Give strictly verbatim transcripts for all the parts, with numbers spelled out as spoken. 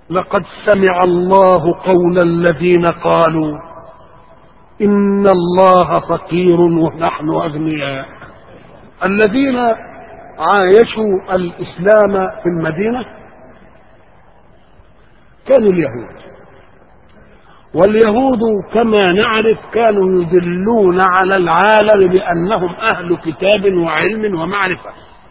لقد سمع الله قول الذين قالوا إن الله فقير ونحن أغنياء. الذين عايشوا الإسلام في المدينة كانوا اليهود، واليهود كما نعرف كانوا يدلون على العالم بأنهم أهل كتاب وعلم ومعرفة،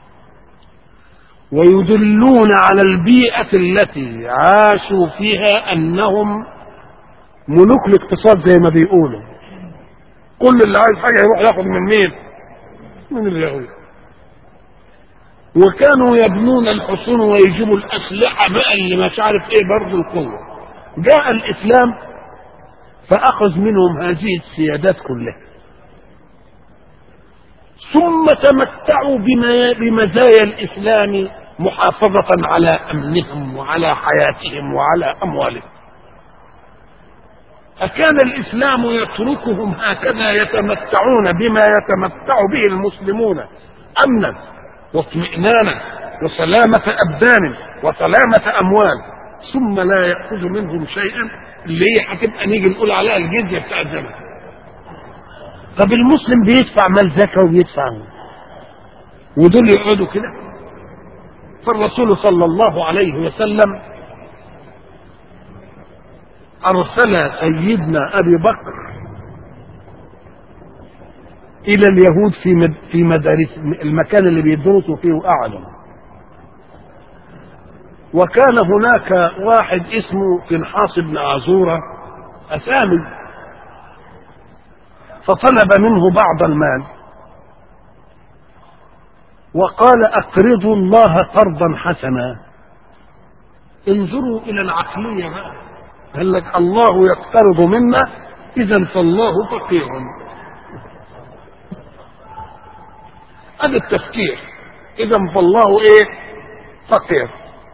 ويدلون على البيئة التي عاشوا فيها أنهم ملوك الاقتصاد زي ما بيقولوا. كل اللي عايز حاجة يروح ياخد من مين؟ من اليهود. وكانوا يبنون الحصون ويجيبوا الأسلحة بقى اللي مش عارف ايه برضه القوة. جاء الإسلام فأخذ منهم هذه السيادات كلها، ثم تمتعوا بمزايا الإسلام محافظة على أمنهم وعلى حياتهم وعلى أموالهم. أكان الإسلام يتركهم هكذا يتمتعون بما يتمتع به المسلمون أمنا واطمئنانا وسلامة أبدان وسلامة أموال، ثم لا يأخذ منهم شيئا اللي هي هتبقى نيجي نقول عليها الجزية بتاع الزمن؟ طب المسلم بيدفع مال زكاة وبيدفع، ودول يقعدوا كده؟ فالرسول صلى الله عليه وسلم أرسل سيدنا أبي بكر إلى اليهود في في مدارس المكان اللي بيدرسوا فيه وأعلم. وكان هناك واحد اسمه فنحاس بن عزورة أسامي، فطلب منه بعض المال وقال أقرضوا الله قرضا حسنا. انظروا إلى العقلية بقى، قال لك الله يقترض منا إذا فالله فقير. هذا التفكير، إذا فالله إيه؟ فقير.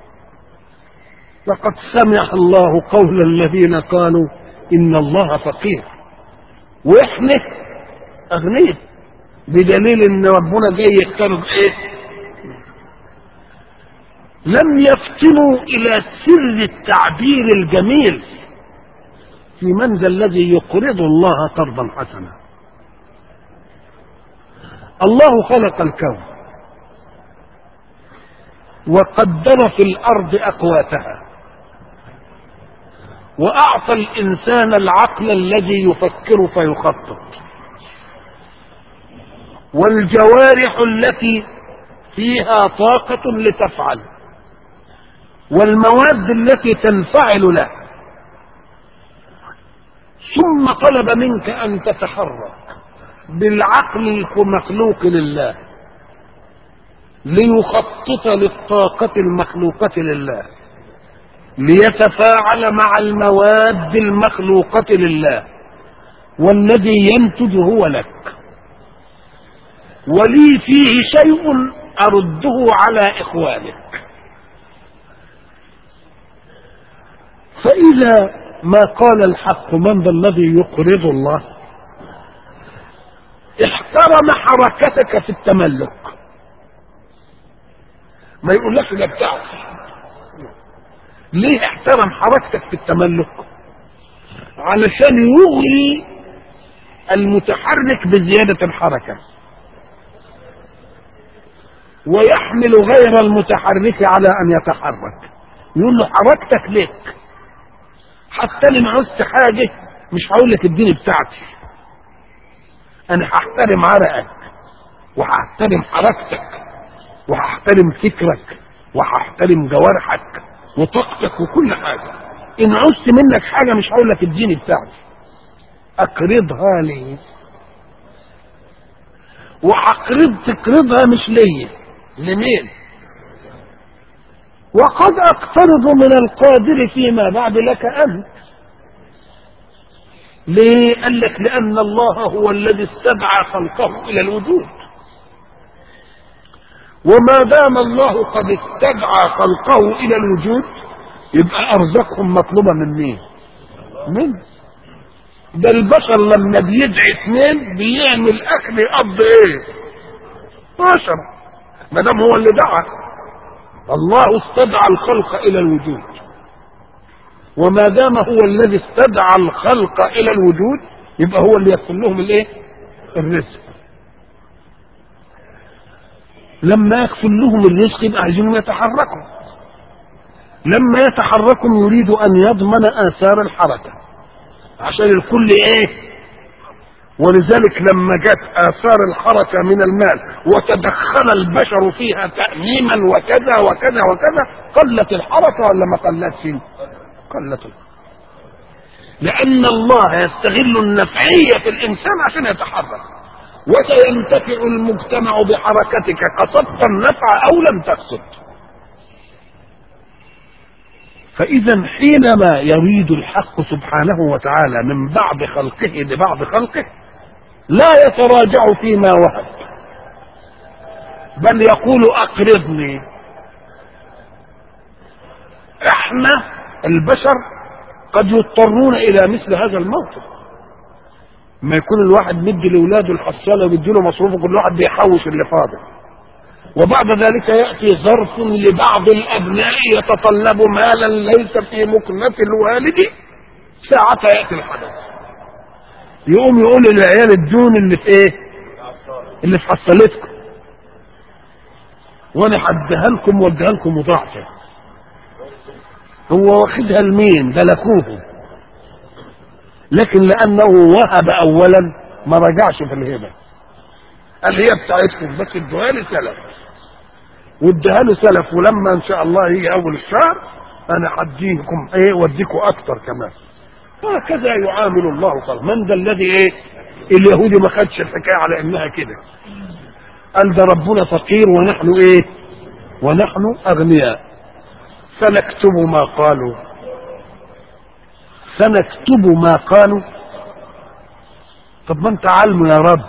لقد سمع الله قول الذين قالوا إن الله فقير وإحنا أغنياء، بدليل إن ربنا جاي يقترض إيه؟ لم يفطنوا إلى سر التعبير الجميل في من ذا الذي يقرض الله قرضا حسنا. الله خلق الكون وقدر في الأرض أقواتها، وأعطى الإنسان العقل الذي يفكر فيخطط، والجوارح التي فيها طاقة لتفعل، والمواد التي تنفعل له، ثم طلب منك أن تتحرك بالعقل المخلوق لله ليخطط للطاقة المخلوقة لله، ليتفاعل مع المواد المخلوقة لله، والذي ينتج هو لك، ولي فيه شيء أرده على إخوانك. فإذا ما قال الحق من ذا الذي يقرض الله، احترم حركتك في التملك، ما يقولكش ده بتاعتي. ليه احترم حركتك في التملك؟ علشان يغري المتحرك بزيادة الحركة ويحمل غير المتحرك على ان يتحرك. يقول له حركتك ليك، حتى لما عوزت حاجة مش هقول لك اديني بتاعتي، انا هحترم عرقك وهحترم حركتك وهحترم فكرك وهحترم جوارحك وطاقتك وكل حاجة. ان عوزت منك حاجة مش هقول لك اديني بتاعتي، اقرضها لي، وهقرض تقرضها مش ليا، لمين؟ وقد اقترض من القادر فيما بعد لك انت. ليه؟ قال لك لان الله هو الذي استدعى خلقه الى الوجود، وما دام الله قد استدعى خلقه الى الوجود يبقى ارزاقهم مطلوبه من مين؟ من ده البشر لما بيدعي اثنين بيعمل اكل يقضي ايه؟ عشرة، ما دام هو اللي دعا. الله استدعى الخلق الى الوجود وما دام هو الذي استدعى الخلق الى الوجود يبقى هو اللي يكفل لهم الايه؟ الرزق. لما يكفل لهم الرزق يبقى عايزينهم يتحركوا، لما يتحركوا يريد ان يضمن اثار الحركه عشان الكل ايه؟ ولذلك لما جت آثار الحركة من المال وتدخل البشر فيها تأميما وكذا وكذا وكذا قلت الحركة ولا ما قلتش؟ قلت الحركة، لأن الله يستغل النفعية في الإنسان عشان يتحرك، وسينتفع المجتمع بحركتك قصدت النفع أو لم تقصد. فإذا حينما يريد الحق سبحانه وتعالى من بعض خلقه لبعض خلقه لا يتراجع فيما وهب، بل يقول أقرضني. احنا البشر قد يضطرون إلى مثل هذا الموقف، ما يكون الواحد مدي لأولاده الحصالة ويدي له مصروفه كل واحد بيحوش اللي فاضل، وبعد ذلك يأتي ظرف لبعض الأبناء يتطلب مالا ليس في مكنة الوالد، ساعة يأتي الحدث يقوم يقول للعيال الدون اللي في ايه؟ اللي في حصلتكم وانا هديها لكم واديها لكم مضاعفة. هو واخدها لمين؟ ده لأخوه، لكن لأنه وهب أولا ما رجعش في الهبة، قال هي بتاعتكم بس ادوها لي سلف، واديها له سلف، ولما ان شاء الله يجي اول الشهر انا هديكم ايه واديكم اكتر كمان. هكذا يعامل الله خلق. من ذا الذي ايه؟ اليهودي ما خدش الحكايه على انها كده، قال ده ربنا فقير ونحن ايه؟ ونحن اغنياء، سنكتب ما قالوا، سنكتب ما قالوا. طب ما انت علمه يا رب.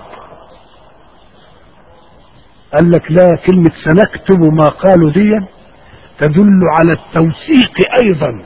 قال لك لا، كلمة سنكتب ما قالوا دي تدل على التوثيق ايضا،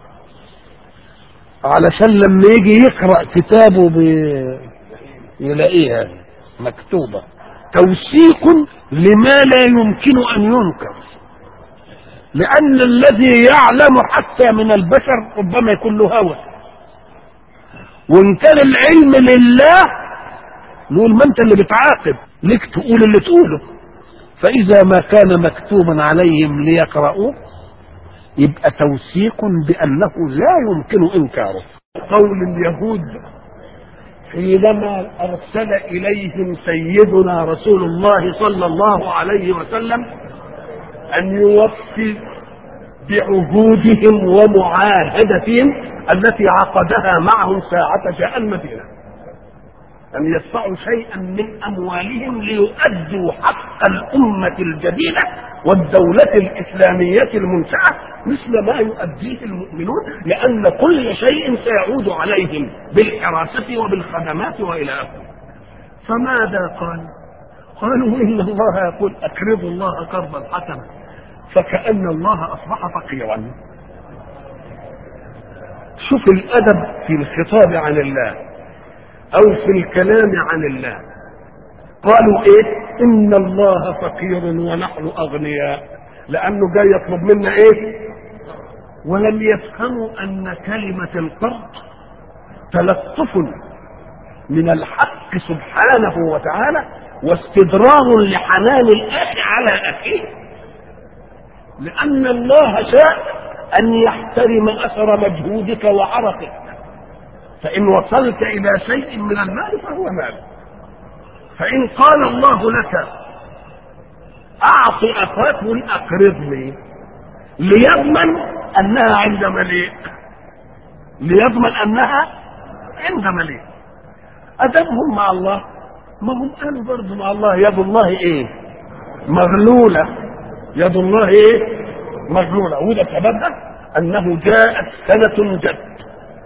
علشان لما يجي يقرأ كتابه يلاقيها مكتوبة، توثيق لما لا يمكن ان ينكر، لان الذي يعلم حتى من البشر ربما يكون له هوى، وان كان العلم لله نقول ما انت اللي بتعاقب، ليك تقول اللي تقوله. فاذا ما كان مكتوبا عليهم ليقرأوه يبقى توثيق بانه لا يمكن انكاره. قول اليهود حينما ارسل اليهم سيدنا رسول الله صلى الله عليه وسلم ان يوفي بعهودهم ومعاهدتهم التي عقدها معهم ساعة جاء المدينة، أن يدفعوا شيئا من أموالهم ليؤدوا حق الأمة الجديدة والدولة الإسلامية المنشأة مثل ما يؤديه المؤمنون، لأن كل شيء سيعود عليهم بالحراسة وبالخدمات وإلى آخره. فماذا قال؟ قالوا إن الله يقول أقرضوا الله قرضا حسنا، فكأن الله أصبح فقيرا. شوف الأدب في الخطاب عن الله أو في الكلام عن الله. قالوا إيه؟ إن الله فقير ونحن أغنياء، لأنه جاي يطلب منا إيه؟ ولم يفهموا أن كلمة القرض تلطف من الحق سبحانه وتعالى واستدرار لحنان الأخ على أخيه، لأن الله شاء أن يحترم أثر مجهودك وعرقك، فإن وصلت إلى شيء من المال فهو مال. فإن قال الله لك أعط أخاك أقرضني ليضمن أنها عند مليء، ليضمن أنها عند مليء. أدبهم مع الله، ما هم قالوا برضه مع الله يد الله إيه؟ مغلولة، يد الله إيه؟ مغلولة. وده سببها أنه جاءت سنة جد،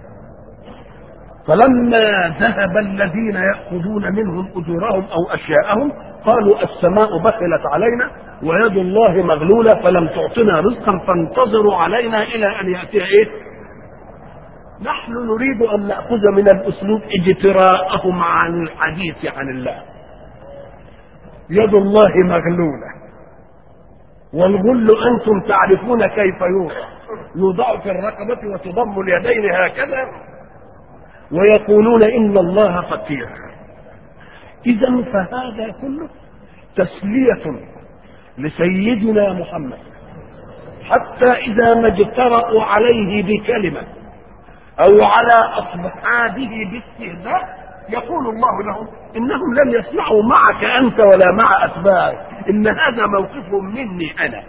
فلما ذهب الذين يأخذون منهم أجورهم أو أشياءهم قالوا السماء بخلت علينا ويد الله مغلولة فلم تعطنا رزقا فانتظروا علينا إلى أن يأتي إيه؟ نحن نريد أن نأخذ من الأسلوب اجتراءهم عن الحديث عن الله. يد الله مغلولة، والغل أنتم تعرفون كيف يوضع، يوضع في الرقبة وتضم اليدين هكذا، ويقولون إن الله فقير. إذا فهذا كله تسلية لسيدنا محمد، حتى إذا ما اجترأوا عليه بكلمة أو على أصحابه باستهزاء يقول الله لهم إنهم لم يسمعوا معك أنت ولا مع أتباعك، إن هذا موقفهم مني أنا،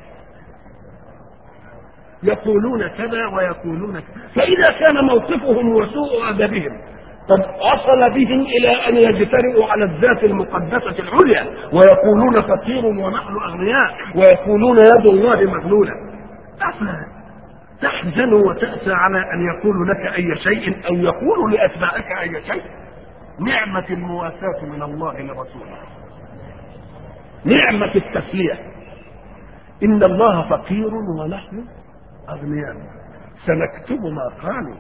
يقولون كذا ويقولون كذا. فإذا كان موقفهم وسوء أدبهم قد وصل بهم إلى أن يجترئوا على الذات المقدسة العليا ويقولون فقير ونحن أغنياء ويقولون يد الله مغلولة، أفلا تحزن وتأسى على أن يقولوا لك أي شيء أو يقولوا لأتباعك أي شيء؟ نعمة المواساة من الله لرسوله، نعمة التسلية. إن الله فقير ونحن أغنياء سنكتب ما قالوا.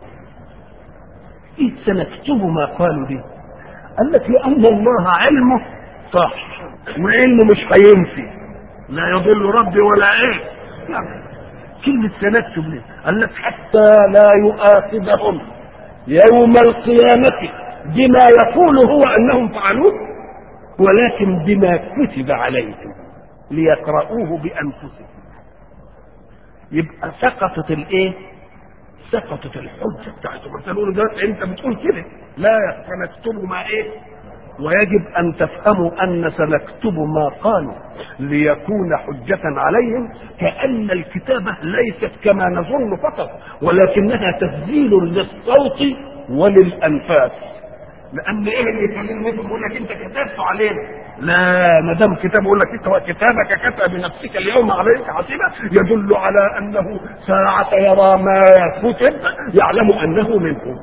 إيه سنكتب ما قالوا دي؟ قال لك لأن الله علمه صح، وعلمه مش هينسي، لا يضل ربي ولا إيه. يعني كلمة سنكتب ليه؟ قال لك حتى لا يؤاخذهم يوم القيامة بما يقول هو أنهم فعلوه، ولكن بما كتب عليهم ليقرؤوه بأنفسهم. يبقى سقطت الايه؟ سقطت الحجة بتاعتهم. تقولوا ده انت بتقول كده، لا سنكتب ما ايه؟ ويجب ان تفهموا ان سنكتب ما قالوا ليكون حجة عليهم، كأن الكتابة ليست كما نظن فقط، ولكنها تسجيل للصوت وللأنفاس. لأن ايه اللي يخليني يقول لك انت كتبت علينا؟ لا، ما دام كتاب يقول لك انت كتابك كتب بنفسك اليوم عليك حسيبا، يدل على انه ساعة يرى ما كتب يعلم انه منكم.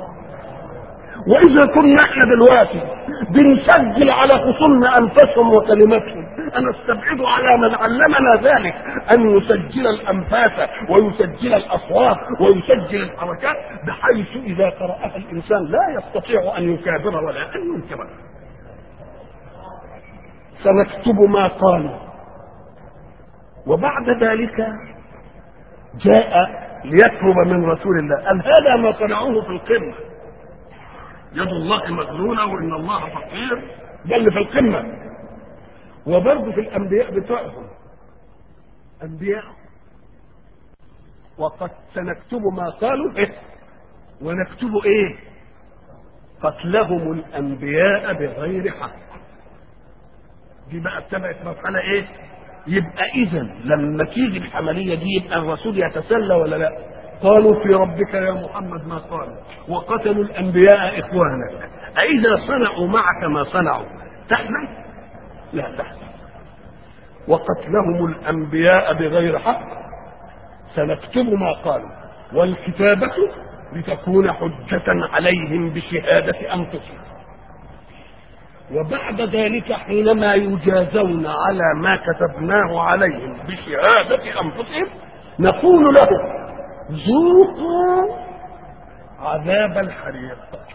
واذا كنا احنا دلوقتي بنسجل على خصومنا انفسهم وكلماتهم، انا استبعد على من علمنا ذلك ان يسجل الانفاس ويسجل الاصوات ويسجل الحركات، بحيث اذا قرأها الانسان لا يستطيع ان يكابر ولا ان ينكر. سنكتب ما قالوا. وبعد ذلك جاء ليطلب من رسول الله، قال هذا ما صنعوه في القمة، يد الله مغلولة وإن الله فقير، ده اللي في القمة. وبرضه في الأنبياء بتوعهم أنبياء، وقد سنكتب ما قالوا إيه؟ ونكتب إيه؟ قتلهم الأنبياء بغير حق. دي بقى اتبعت مرحلة ايه؟ يبقى اذا لما تيجي العملية دي يبقى الرسول يتسلى ولا لا؟ قالوا في ربك يا محمد ما قالوا، وقتلوا الانبياء اخوانك، أإذا صنعوا معك ما صنعوا تحمل؟ لا تحمل. وقتلهم الانبياء بغير حق سنكتب ما قالوا، والكتابة لتكون حجة عليهم بشهادة انفسهم. وبعد ذلك حينما يجازون على ما كتبناه عليهم بشهادة أنفسهم نقول لهم ذوقوا عذاب الحريق.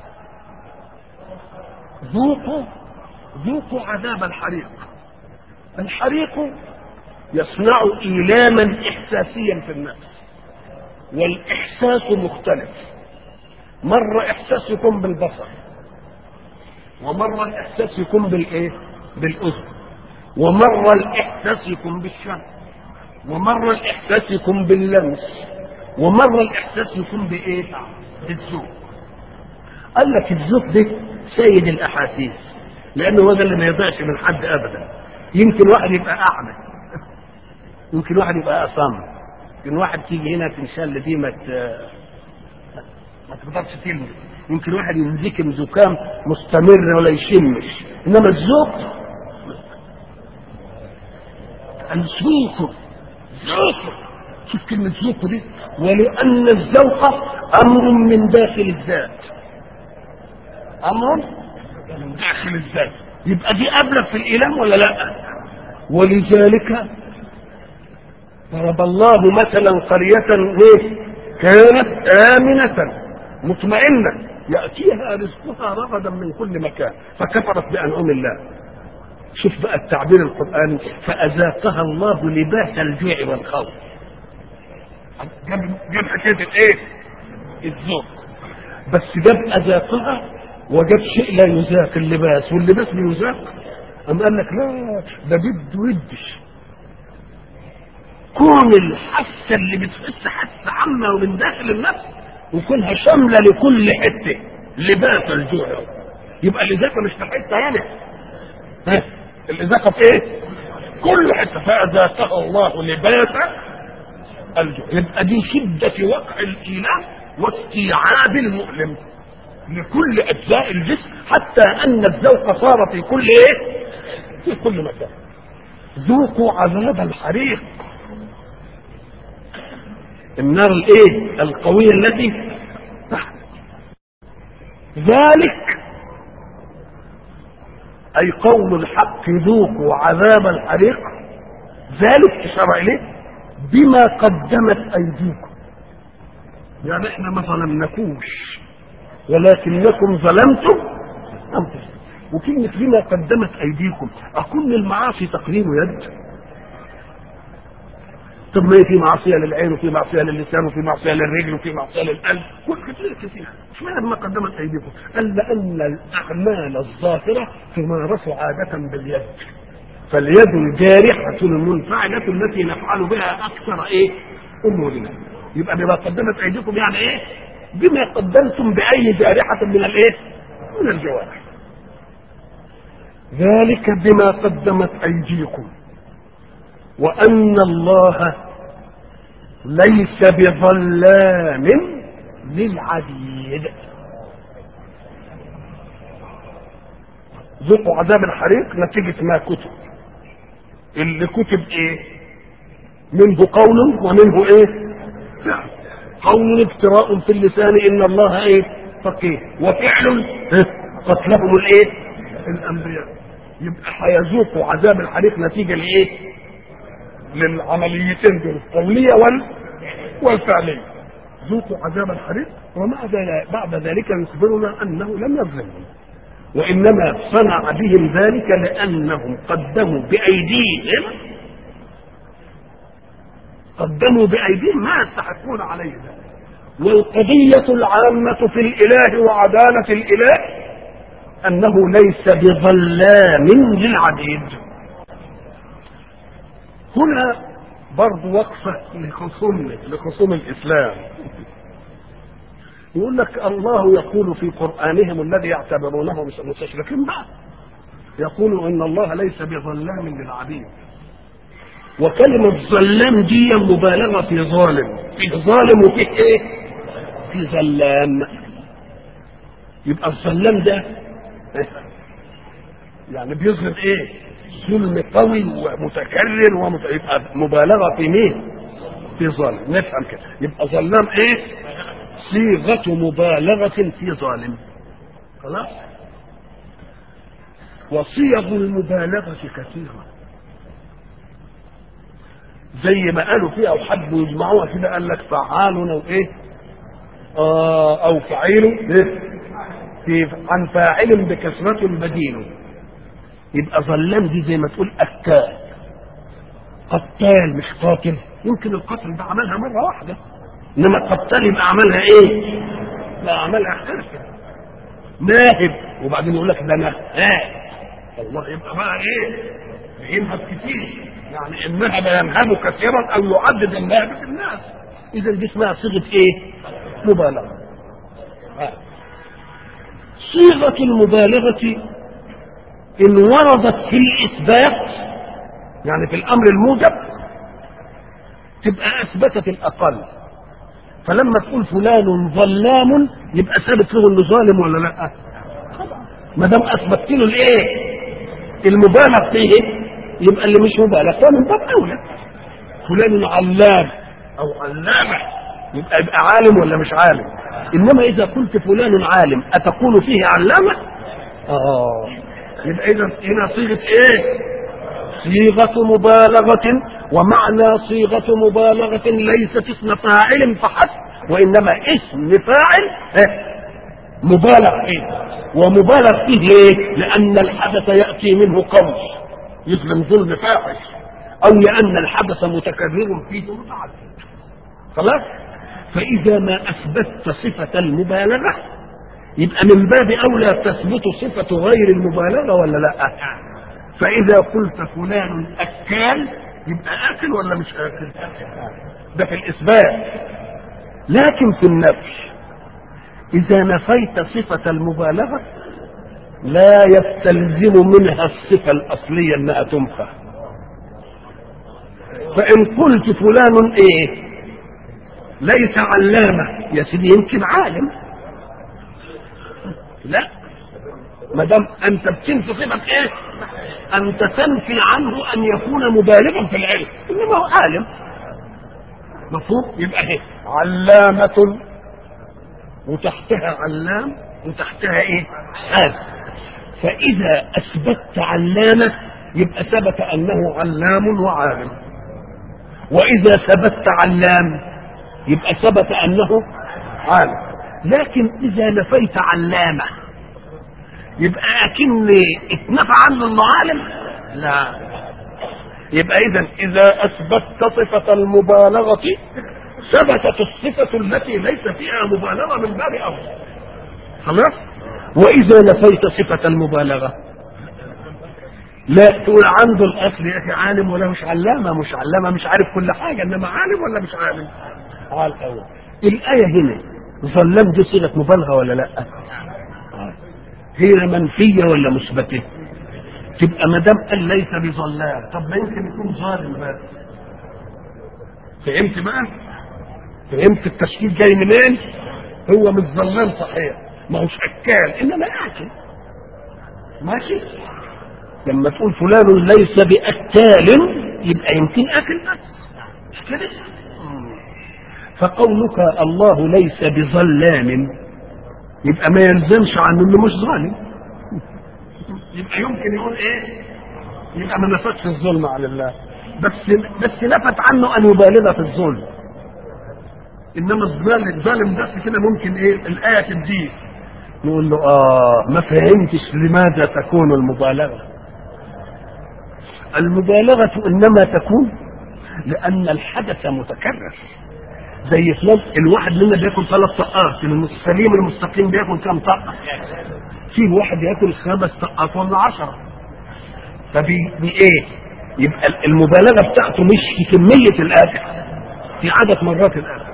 ذوقوا ذوقوا عذاب الحريق. الحريق يصنع إيلاما إحساسيا في النفس، والإحساس مختلف، مرة إحساس يكون بالبصر، ومرة الإحساس يكون بالإيه؟ بالأذن، ومرة الإحساس يكون بالشم، ومرة الإحساس يكون باللمس، ومرة الإحساس يكون بإيه؟ بالذوق. قال لك الذوق ده سيد الأحاسيس، لأنه هو ده اللي ما يضيعش من حد أبدا. يمكن واحد يبقى أعمى، يمكن واحد يبقى أصم، يمكن واحد تيجي هنا تنشل دي ما ما تقدرش تلمس، يمكن واحد ينزكم زكام مستمر ولا يشمش، انما الذوق الذوق ذوق. شوف كلمة ذوق دي، ولأن الذوق أمر من داخل الذات، أمر من داخل الذات، يبقى دي أبلغ في الإيلام ولا لا؟ ولذلك ضرب الله مثلا قرية كانت آمنة مطمئنة يأتيها رزقها رغدا من كل مكان فكفرت بأنعم الله شوف بقى التعبير القرآني، فأذاقها الله لباس الجوع والخوف. جاب جاب حكاية الايه؟ الذوق. بس جاب أذاقها وجاب شيء لا يذاق، اللباس، واللباس بيذاق. أم قال لك لا، ده بده ودش كون الحاسة اللي بتحس حاسة عامة ومن داخل النفس وكونها شاملة لكل حتة، لباس الجوع. يبقى الإذاقة مش في حتة هنا، ها؟ الإذاقة في إيه؟ كل حتة. فأذاقها الله لباس الجوع. يبقى دي شدة وقع الإيمان واستيعاب المؤلم لكل أجزاء الجسم، حتى أن الذوق صار في كل إيه؟ في كل مكان. ذوقوا عذاب الحريق، النار الايه؟ القوية التي تحت. ذلك اي قول الحق ذوقوا عذاب الحريق، ذلك اشار اليه بما قدمت ايديكم. يعني احنا ما ظلمناكوش ولكنكم ظلمتم انفسكم. وكلمة بما قدمت ايديكم، اكون المعاصي تقديم يد؟ طب ما في معصيه للعين وفي معصيه للسان وفي معصيه للرجل وفي معصيه للقلب، كل كثير كثير. اشمعنى بما قدمت ايديكم؟ قال لان الاعمال الظاهره تمارس عاده باليد، فاليد الجارحه المنفعله التي نفعل بها اكثر ايه؟ امورنا. يبقى بما قدمت ايديكم يعني ايه؟ بما قدمتم باي جارحه من الايه؟ من الجوارح. ذلك بما قدمت ايديكم وأن الله ليس بظلام للعبيد. ذوقوا عذاب الحريق نتيجة ما كتب. اللي كتب ايه؟ منه قول ومنه ايه؟ فعل. قول ابتراء في اللسان ان الله ايه؟ فقيه، وفعل قتلهم الايه؟ الانبياء. يبقى هيذوقوا عذاب الحريق نتيجة لايه؟ للعمليتين دول، القولية وال... والفعلية. ذوقوا عذاب الحريق، وبعد ذلك يخبرنا أنه لم يظلمهم، وإنما صنع بهم ذلك لأنهم قدموا بأيديهم قدموا بأيديهم ما يستحقون عليه ذلك. والقضية العامة في الإله وعدالة الإله أنه ليس بظلام للعبيد. هنا برضو وقفة لخصوم لخصوم الإسلام. يقول لك الله يقول في قرآنهم الذي يعتبرونه مستشركين بقى، يقول إن الله ليس بظلام للعبيد. وكلمة ظلام دي مبالغة في ظالم، في ظالم وفيه إيه؟ في ظلام. يبقى الظلام ده يعني بيظلم إيه؟ ظلم قوي ومتكرر ويبقى مبالغه في مين؟ في ظالم. نفهم كده. يبقى ظلام ايه؟ صيغه مبالغه في ظالم. خلاص؟ وصيغ المبالغه كثيره، زي ما قالوا فيها وحبوا يجمعوها كده، قال لك فعال او ايه؟ آه او فعيل إيه؟ في عن فاعل بكثره بديل. يبقى ظلام دي زي ما تقول قتال، قتال مش قاتل. يمكن القتل ده عملها مره واحده، انما القتال يبقى عملها ايه؟ لا عملها حركه ناهب، وبعدين يقول لك ده نهاب. الله، يبقى بقى ايه؟ ينهب كتير، يعني النهب ينهب كثيرا او يعدد النهب في الناس. اذا دي اسمها صيغه ايه؟ مبالغه. صيغه المبالغه إن وردت في الإثبات، يعني في الأمر الموجب، تبقى أثبتت الأقل. فلما تقول فلان ظلام يبقى ثابت له إنه ظالم ولا لا؟ ما دام أثبتت له الإيه؟ المبالغ فيه، يبقى اللي مش مبالغ فمن باب أولى. فلان علام أو علامة يبقى يبقى عالم ولا مش عالم؟ إنما إذا قلت فلان عالم أتقول فيه علامة؟ آه يبقى إذا هنا صيغة إيه؟ صيغة مبالغة. ومعنى صيغة مبالغة ليست اسم فاعل فحسب، وإنما اسم فاعل مبالغ فيه. ومبالغ فيه ليه؟ لأن الحدث يأتي منه قول يظلم ظلم فاحش، او لان الحدث متكرر فيه متعدد. خلاص. فاذا ما اثبتت صفه المبالغه يبقى من باب اولى تثبت صفه غير المبالغه ولا لا؟ فاذا قلت فلان اكال يبقى اكل ولا مش اكل؟ ده في الاثبات. لكن في النفي اذا نفيت صفه المبالغه لا يستلزم منها الصفه الاصليه انها تنفى. فان قلت فلان ايه ليس علامه، يا سيدي يمكن عالم. لا، ما دام انت بتنفي صفه ايه؟ انت تنفي عنه ان يكون مبالغا في العلم، انما هو عالم. مفهوم؟ يبقى ايه؟ علامه وتحتها علام وتحتها ايه؟ عالم. فاذا اثبتت علامه يبقى ثبت انه علام وعالم، واذا ثبتت علام يبقى ثبت انه عالم. لكن اذا نفيت علامه يبقى اكن اتنفى عنه انه عالم؟ لا. يبقى اذا اذا اثبتت صفه المبالغه ثبتت الصفه التي ليس فيها مبالغه من باب اولى. خلاص. واذا نفيت صفه المبالغه لا تقول عنده الاصل يا اخي عالم ولا مش علامه، مش علامه مش عارف كل حاجه، انما عالم ولا مش عالم؟ على الاول. الايه هنا ظلام دي صيغه مبالغه ولا لا؟ هي منفيه ولا مثبته؟ تبقى ما دام قال ليس بظلام، طب ما يمكن يكون ظالم بس. فهمت بقى؟ فهمت التشكيل جاي منين؟ هو مش ظلام صحيح، ما هوش اكال انما اكل. ماشي؟ لما تقول فلان ليس باكال يبقى يمكن اكل بس، مش كده؟ فقولك الله ليس بظلام يبقى ما يلزمش عنه انه مش ظالم. يبقى يمكن يقول ايه؟ يبقى ما نفتش الظلم على الله، بس بس نفت عنه ان يبالغ في الظلم. انما الظالم ظالم بس كده ممكن ايه الايه تديه. نقول له اه ما فهمتش لماذا تكون المبالغه. المبالغه انما تكون لان الحدث متكرر. زي فلان الواحد منا بياكل ثلاث طقات، السليم المستقيم بياكل كم طقه؟ في واحد ياكل خمس طقات ولا عشرة. فبي ايه؟ يبقى المبالغه بتاعته مش في كميه الاكل، في عدد مرات الاكل.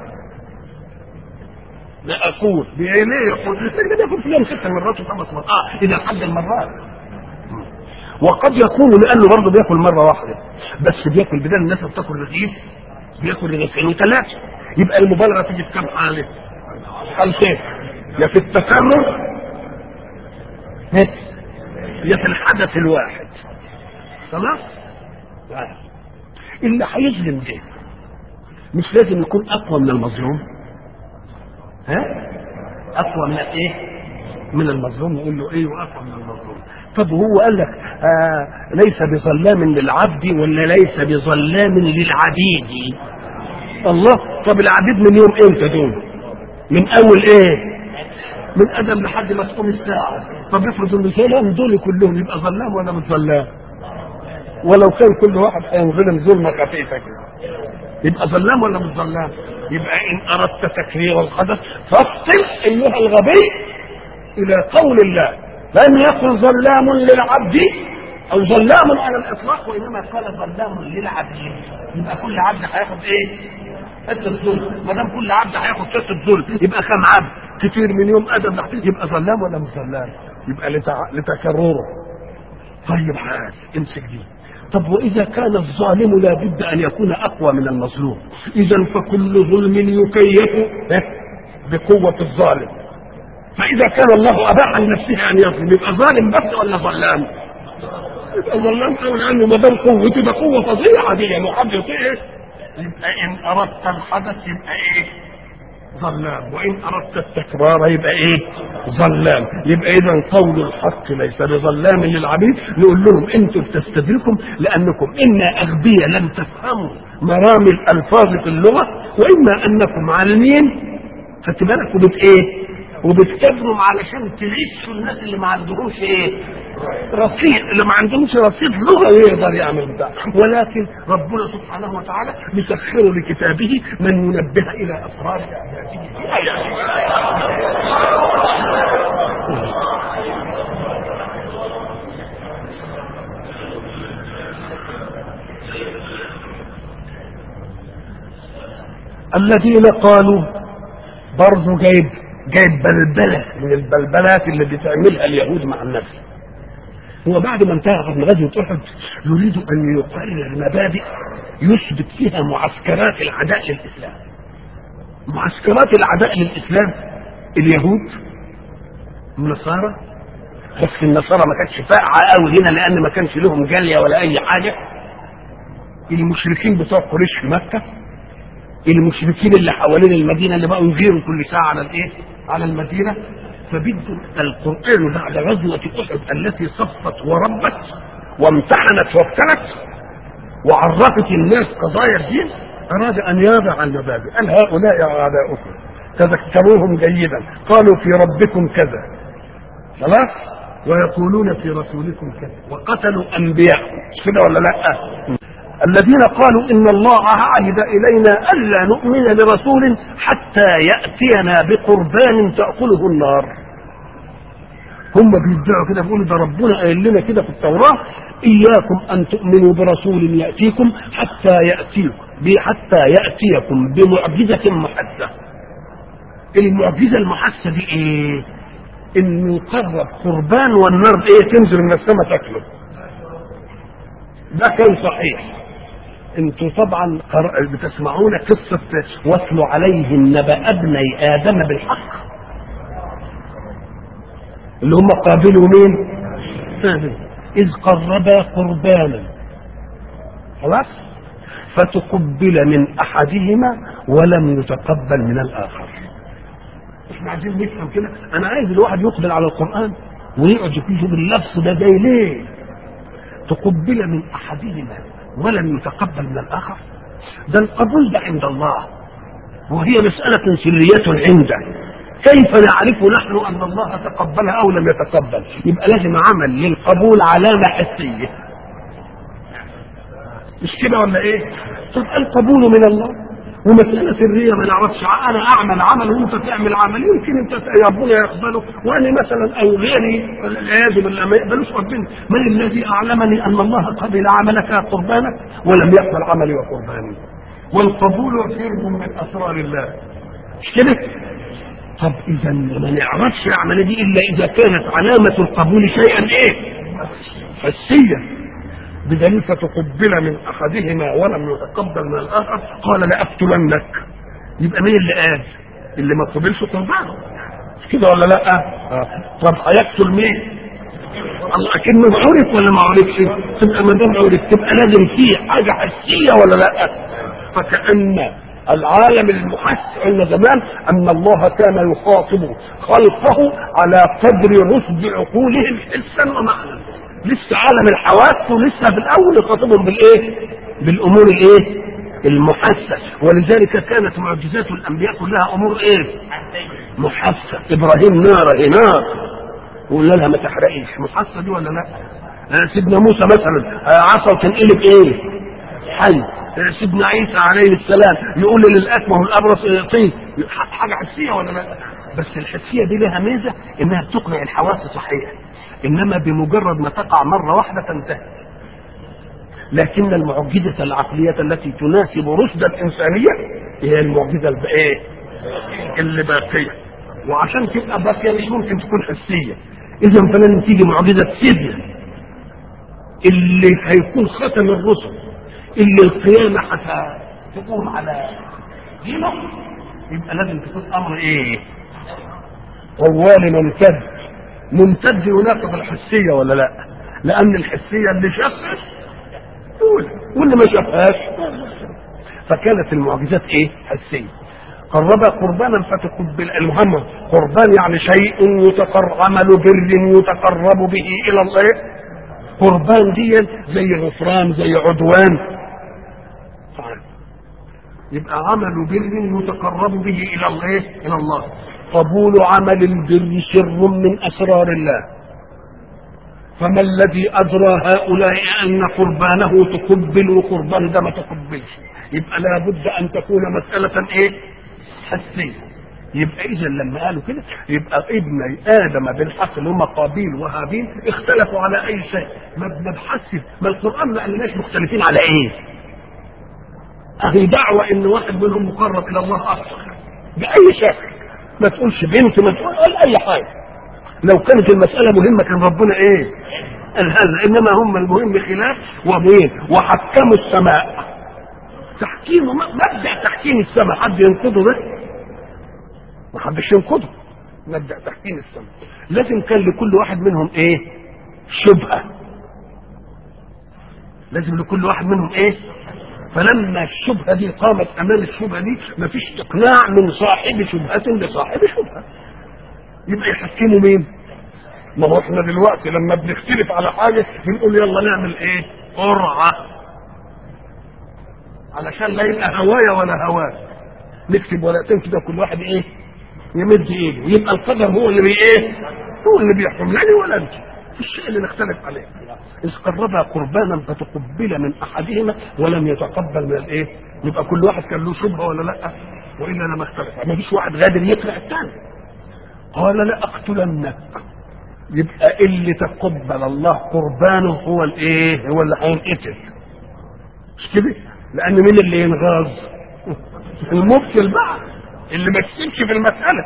لا اقول ليه يقول بياكل في اليوم ست مرات وخمس مرات اه اذا حد المرات. وقد يكون لانه برضه بياكل مره واحده بس، بياكل بدل الناس بتاكل رغيف بياكل رغيفين وثلاثه. يبقى المبالغه تيجي في كم حاله؟ حالتين، يا في التكرر يا في الحدث الواحد. خلاص. اللي هيظلم ده مش لازم يكون اقوى من المظلوم؟ ها؟ اقوى من ايه؟ من المظلوم. يقول له ايه واقوى من المظلوم؟ طب هو قال لك آه ليس بظلام للعبد ولا ليس بظلام للعبيد؟ الله. طب العبيد من يوم امتى دول؟ من اول ايه؟ من ادم لحد ما تقوم الساعه. طب افرض ان الظلام دول كلهم يبقى ظلام ولا مش ظلام؟ ولو كان كل واحد هينظلم ظلمه خفيفه كده يبقى ظلام ولا مش ظلام؟ يبقى ان اردت تكرير الحدث فافصل ايها الغبي الى قول الله لم يكن ظلام للعبد او ظلام على الاطلاق، وانما قال ظلام للعبد. يبقى كل عبد هياخد ايه؟ حته الظلم. ما دام كل عبد هياخد حته الظلم يبقى كم عبد؟ كتير من يوم ادم لحد يبقى ظلام ولا مش ظلام؟ يبقى لتع... لتكرره. طيب حاج امسك دي. طب واذا كان الظالم لا بد ان يكون اقوى من المظلوم، اذا فكل ظلم يكيف بقوه الظالم. فاذا كان الله اباح لنفسه ان يظلم يبقى ظالم بس ولا ظلام؟ يبقى ظلام قوي عنه. ما دام قوته ده قوه فظيعه دي يعني حد يطيع. يبقى ان اردت الحدث يبقى ايه؟ ظلام. وان اردت التكرار يبقى ايه؟ ظلام. يبقى اذا قول الحق ليس بظلام للعبيد. نقول لهم انتم بتستدركم لانكم اما اغبياء لم تفهموا مرامي الالفاظ في اللغه، واما انكم عالمين فتبالكم بت ايه؟ وبتكبروا علشان تغشوا الناس اللي ما عندهمش ايه رصيد، اللي ما عندهمش رصيد لغوي يقدر يعمل ده. ولكن ربنا سبحانه وتعالى يسخر لكتابه من ينبه الى اسرار اعجازه في اياته. الذين قالوا برضو جايب جايب بلبله من البلبلات اللي بتعملها اليهود مع الناس. هو بعد ما انتهى من غزوه احد يريد ان يقرر مبادئ يثبت فيها معسكرات العداء للاسلام. معسكرات العداء للاسلام اليهود النصارى، بس النصارى ما كانتش فاقعه قوي هنا لان ما كانش لهم جاليه ولا اي حاجه. المشركين بتوع قريش في مكه، المشركين اللي حوالين المدينه اللي بقوا يغيروا كل ساعه على الايه؟ على المدينه. فبده القران بعد غزوه احد التي صفت وربت وامتحنت وابتلت وعرفت الناس قضايا الدين، اراد ان يضع المبادئ. قال هؤلاء اعداؤكم تذكروهم جيدا، قالوا في ربكم كذا خلاص، ويقولون في رسولكم كذا، وقتلوا انبياء، مش كده ولا لا؟ الذين قالوا إن الله عهد إلينا ألا نؤمن لرسول حتى يأتينا بقربان تأكله النار. هم بيدعوا كده، بيقولوا ده ربنا قال لنا كده في التوراة إياكم أن تؤمنوا برسول يأتيكم حتى يأتيكم حتى يأتيكم بمعجزة محسة. المعجزة المحسة دي إيه؟ إنه يقرب قربان والنار إيه تنزل من السماء تاكله. ده كان صحيح. انتوا طبعا بتسمعون قصة واتلوا عليهم نبأ ابني آدم بالحق، اللي هم قابلوا مين؟ إذ قربا قربانا خلاص فتقبل من أحدهما ولم يتقبل من الآخر. احنا عايزين نفهم كده. أنا عايز الواحد يقبل على القرآن ويقعد يشوف اللفظ ده جاي ليه. تقبل من أحدهما ولم يتقبل من الآخر، ده القبول ده عند الله وهي مسألة سرية عنده. كيف نعرف نحن أن الله تقبلها أو لم يتقبل؟ يبقى لازم عمل للقبول علامة حسية، مش كده ولا إيه؟ طب القبول من الله ومسألة سرية ما نعرفش. أنا أعمل عمل وأنت تعمل عمل، يمكن أنت ربنا يقبله وأنا مثلا أو غيري والعياذ بالله ما يقبلوش ربنا. من الذي أعلمني أن الله قبل عملك قربانك ولم يقبل عملي وقرباني؟ والقبول سر من أسرار الله، مش كده؟ طب إذا ما نعرفش العملية دي إلا إذا كانت علامة القبول شيئا إيه؟ حسيا. بدليل فتقبل من احدهما ولم يتقبل من الاخر قال لاقتلنك. يبقى مين اللي قال؟ اللي ما قبلش قربانه، مش كده ولا لا؟ آه. طب هيقتل مين؟ الله. اكنه عرف ولا ما عرفش؟ تبقى ما دام عرف تبقى لازم فيه حاجه حسيه ولا لا؟ فكأن العالم المحس عند زمان ان الله كان يخاطب خلقه على قدر رشد عقولهم حسا ومعنى. لسه عالم الحواس ولسه في الاول يخاطبهم بالايه؟ بالامور الايه؟ المحسه. ولذلك كانت معجزات الانبياء كلها امور ايه؟ محسه. ابراهيم نار نار وقلنا لها ما تحرقيش، محسه دي ولا لا؟ سيدنا موسى مثلا عصا تنقلب ايه؟ حي. سيدنا عيسى عليه السلام يقول للاكمه والابرص طيب، حاجه حسيه ولا لا؟ بس الحسيه دي لها ميزه انها تقنع الحواس صحيح، انما بمجرد ما تقع مره واحده تنتهي. لكن المعجزه العقليه التي تناسب رشد الانسانيه هي المعجزه الايه؟ اللي باقيه. وعشان تبقى باقيه مش ممكن تكون حسيه. اذا فلن تيجي معجزه سيدنا اللي هيكون ختم الرسل اللي القيامه هتقوم على دينه، يبقى لازم تكون امر ايه؟ طوال ممتد. ممتد يناقض الحسيه ولا لا؟ لان الحسيه اللي شافها تقول واللي ما شافهاش. فكانت المعجزات ايه؟ حسيه. قرب قربانا فتقبل. المهم قربان يعني شيء يتقرب، عمل بر يتقرب به الى الله. قربان دي زي غفران زي عدوان، يبقى عمل بر يتقرب به الى الله الى الله. قبول عمل البر سر من أسرار الله، فما الذي أدرى هؤلاء أن قربانه تقبل وقربان ده ما تقبلش؟ يبقى لابد أن تكون مسألة إيه؟ حسية. يبقى إذا لما قالوا كده يبقى ابن آدم بالحق هما قابيل وهابيل اختلفوا على أي شيء. ما بنبحثش، ما القرآن ما قالناش مختلفين على إيه؟ أهي دعوة إن واحد منهم مقرب إلى الله أكثر بأي شكل، ما تقولش بنت، ما تقول أي حاجة. لو كانت المسألة مهمة كان ربنا إيه؟ قال هذا. إنما هم المهم خلاف ومين؟ وحكموا السماء. تحكيم مبدأ تحكيم السماء حد ينقضه ده؟ ما حدش ينقضه. مبدأ تحكيم السماء لازم كان لكل واحد منهم إيه؟ شبهة. لازم لكل واحد منهم إيه؟ فلما الشبهة دي قامت أمام الشبهة دي مفيش إقناع من صاحب شبهة لصاحب شبهة، يبقى يحكموا مين؟ ما هو احنا دلوقتي لما بنختلف على حاجة بنقول يلا نعمل ايه؟ قرعة، علشان لا يبقى هوايا ولا هواك، نكتب ورقتين كده كل واحد ايه؟ يمد ايده، ويبقى القدر هو اللي بي ايه؟ هو اللي بيحكم، لا ولا انت في الشيء اللي نختلف عليه. إذ قربها قربانا فتقبل من أحدهما ولم يتقبل من الإيه؟ يبقى كل واحد كان له شبهة ولا لأ؟ وإلا لما اختلف، ما فيش واحد غادر يقنع الثاني. قال لا أقتلنك، يبقى اللي تقبل الله قربانه هو الإيه؟ هو اللي هينقتل، مش كده؟ لأن مين اللي ينغاز؟ المبتل بقى اللي ما كسبش في المسألة.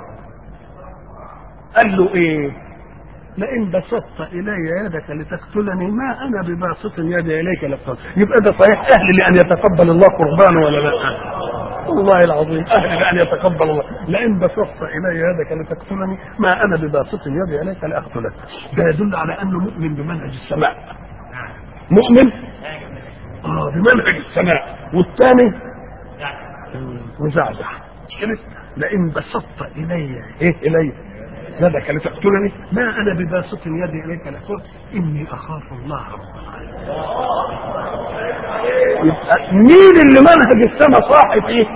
قال له إيه؟ لئن بسطت الي يدك لتقتلني ما انا بباسط يدي اليك لتقتلني. يبقى ده صحيح اهل لان يتقبل الله قربانه ولا لا؟ والله العظيم اهل لان يتقبل الله. لئن بسطت الي يدك لتقتلني ما انا بباسط يدي اليك لاقتلك. ده يدل على انه مؤمن بمنهج السماء، مؤمن اه بمنهج السماء. والثاني مزعزع، مش كده؟ لئن بسطت الي ايه الي يدك لتقتلني ما انا بباسط يدي اليك لأقتلك اني اخاف الله رب العالمين. يبقى مين اللي منهج السماء صاحب ايه؟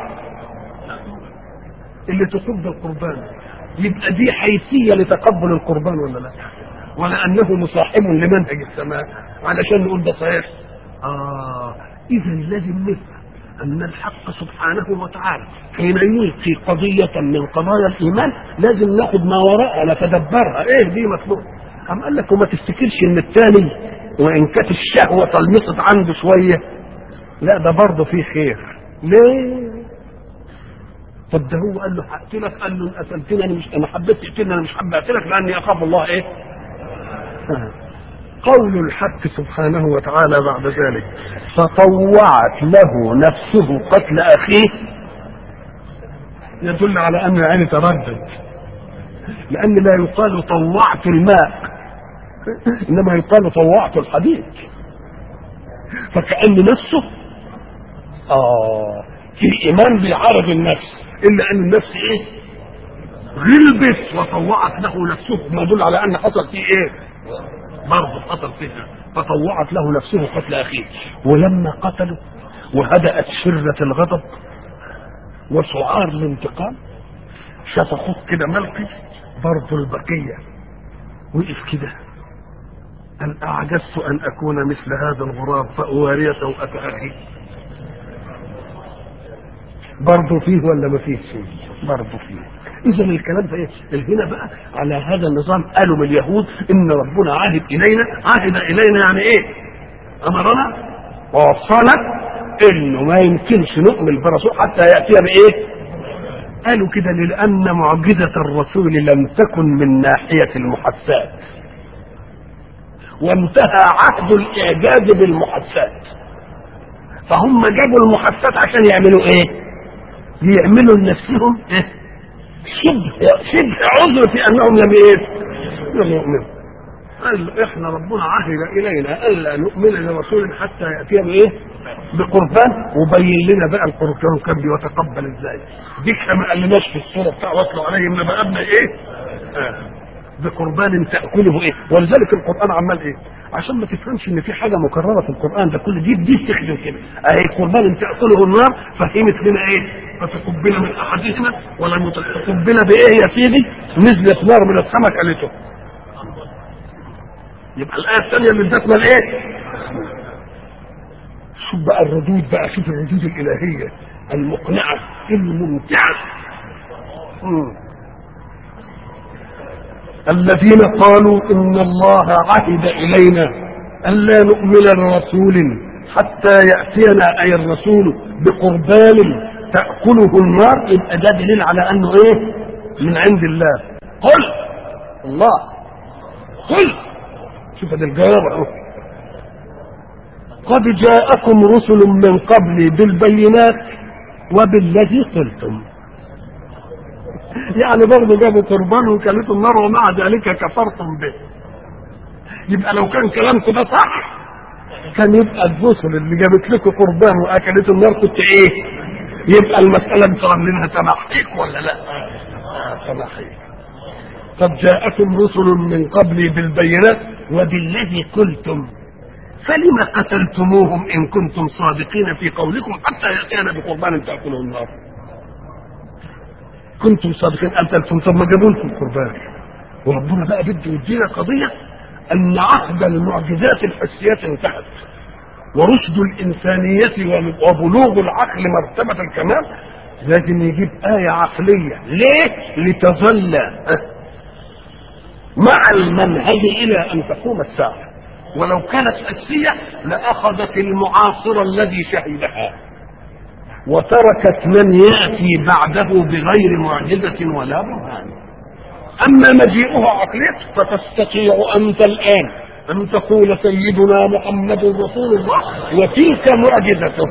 اللي تقبل القربان. يبقى دي حيثيه لتقبل القربان ولا لا؟ ولا انه مصاحب لمنهج السماء علشان نقول ده صحيح؟ اه اذا لازم نفهم أن الحق سبحانه وتعالى حين يلقي قضية من قضايا الإيمان لازم ناخد ما وراءها نتدبرها. إيه دي مطلوب؟ أم قال لك وما تفتكرش إن الثاني وإن كانت الشهوة طلمست عنده شوية لا ده برضه فيه خير. ليه؟ طب ده هو قال له هقتلك، قال له إن قتلتني أنا مش أنا حبيت تقتلني أنا مش حابب أقتلك لأني أخاف الله. إيه؟ قول الحق سبحانه وتعالى بعد ذلك فطوعت له نفسه قتل أخيه يدل على أن العين تردد، لأن لا يقال طوعت الماء إنما يقال طوعت الحديد. فكأن نفسه آه في إيمان بيعارض النفس، إلا أن النفس إيه غلبت وطوعت له نفسه، ما يدل على أن حصل فيه إيه برضه حصل فيها فطوعت له نفسه قتل أخيه. ولما قتلوا وهدأت شرة الغضب وسعار الانتقام شاف اخوه كده ملقي برضه البقية وقف كده أن أعجزت أن أكون مثل هذا الغراب فأواري سوءة أخي. برضه فيه ولا ما فيه شيء؟ برضه فيه. إذا الكلام ده إيه؟ هنا بقى على هذا النظام قالوا من اليهود إن ربنا عاهد إلينا، عاهد إلينا يعني إيه؟ أمرنا ووصانا إنه ما يمكنش نؤمن برسول حتى يأتي بإيه؟ قالوا كده لأن معجزة الرسول لم تكن من ناحية المحادثات، وانتهى عهد الإعجاز بالمحادثات، فهم جابوا المحادثات عشان يعملوا إيه؟ يعملوا لنفسهم إيه؟ شبه شبه عذر في انهم لم ايه؟ لم يؤمنوا. قال احنا ربنا عهد الينا الا نؤمن لرسول حتى ياتي بايه؟ بقربان، وبين لنا بقى القربان كان بيتقبل ازاي. دي ما قالناش في السوره بتاع واتلوا عليهم نبأ ابني ايه؟ آه. بقربان تاكله ايه. ولذلك القران عمال ايه؟ عشان ما تفهمش ان في حاجه مكرره في القران، ده كل دي دي تخدم كده. اهي قربان تاكله النار فهمت لنا ايه؟ فتقبل من احدهما ولم يتقبل بايه يا سيدي؟ نزلت نار من السماء قالته. يبقى الايه الثانيه اللي ادتنا الايه؟ شوف بقى الردود بقى، شوف الردود الالهيه المقنعه الممتعه. مم. الذين قالوا إن الله عهد إلينا ألا نؤمن لرسول حتى يأتينا أي الرسول بقربان تأكله النار، يبقى ده دليل على أنه إيه؟ من عند الله. قل الله قل، شوف هذا الجواب أهو، قد جاءكم رسل من قبلي بالبينات وبالذي قلتم. يعني برضه جابوا قربان وكلتوا النار ومع ذلك كفرتم به. يبقى لو كان كلامكم ده صح كان يبقى الرسل اللي جابت لكم قربان واكلتوا النار كنت ايه؟ يبقى المساله انتوا عاملينها تمحيق ولا لا؟ آه تمحيق. قد جاءكم رسل من قبلي بالبينات وبالذي قلتم فلم قتلتموهم ان كنتم صادقين في قولكم حتى ياتينا بقربان تاكله النار. كنتم صادقين قتلتم، طب ما جابوا لكم قربان. وربنا بقى بده يدينا قضيه ان عهد المعجزات الحسيه انتهت، ورشد الانسانيه وبلوغ العقل مرتبه الكمال لازم يجيب ايه عقليه. ليه؟ لتظل مع المنهج الى ان تقوم الساعه. ولو كانت حسيه لاخذت المعاصر الذي شهدها وتركت من ياتي بعده بغير معجزه ولا برهان. اما مجيئها عقليه فتستطيع انت الان ان تقول سيدنا محمد رسول الله وتلك معجزته.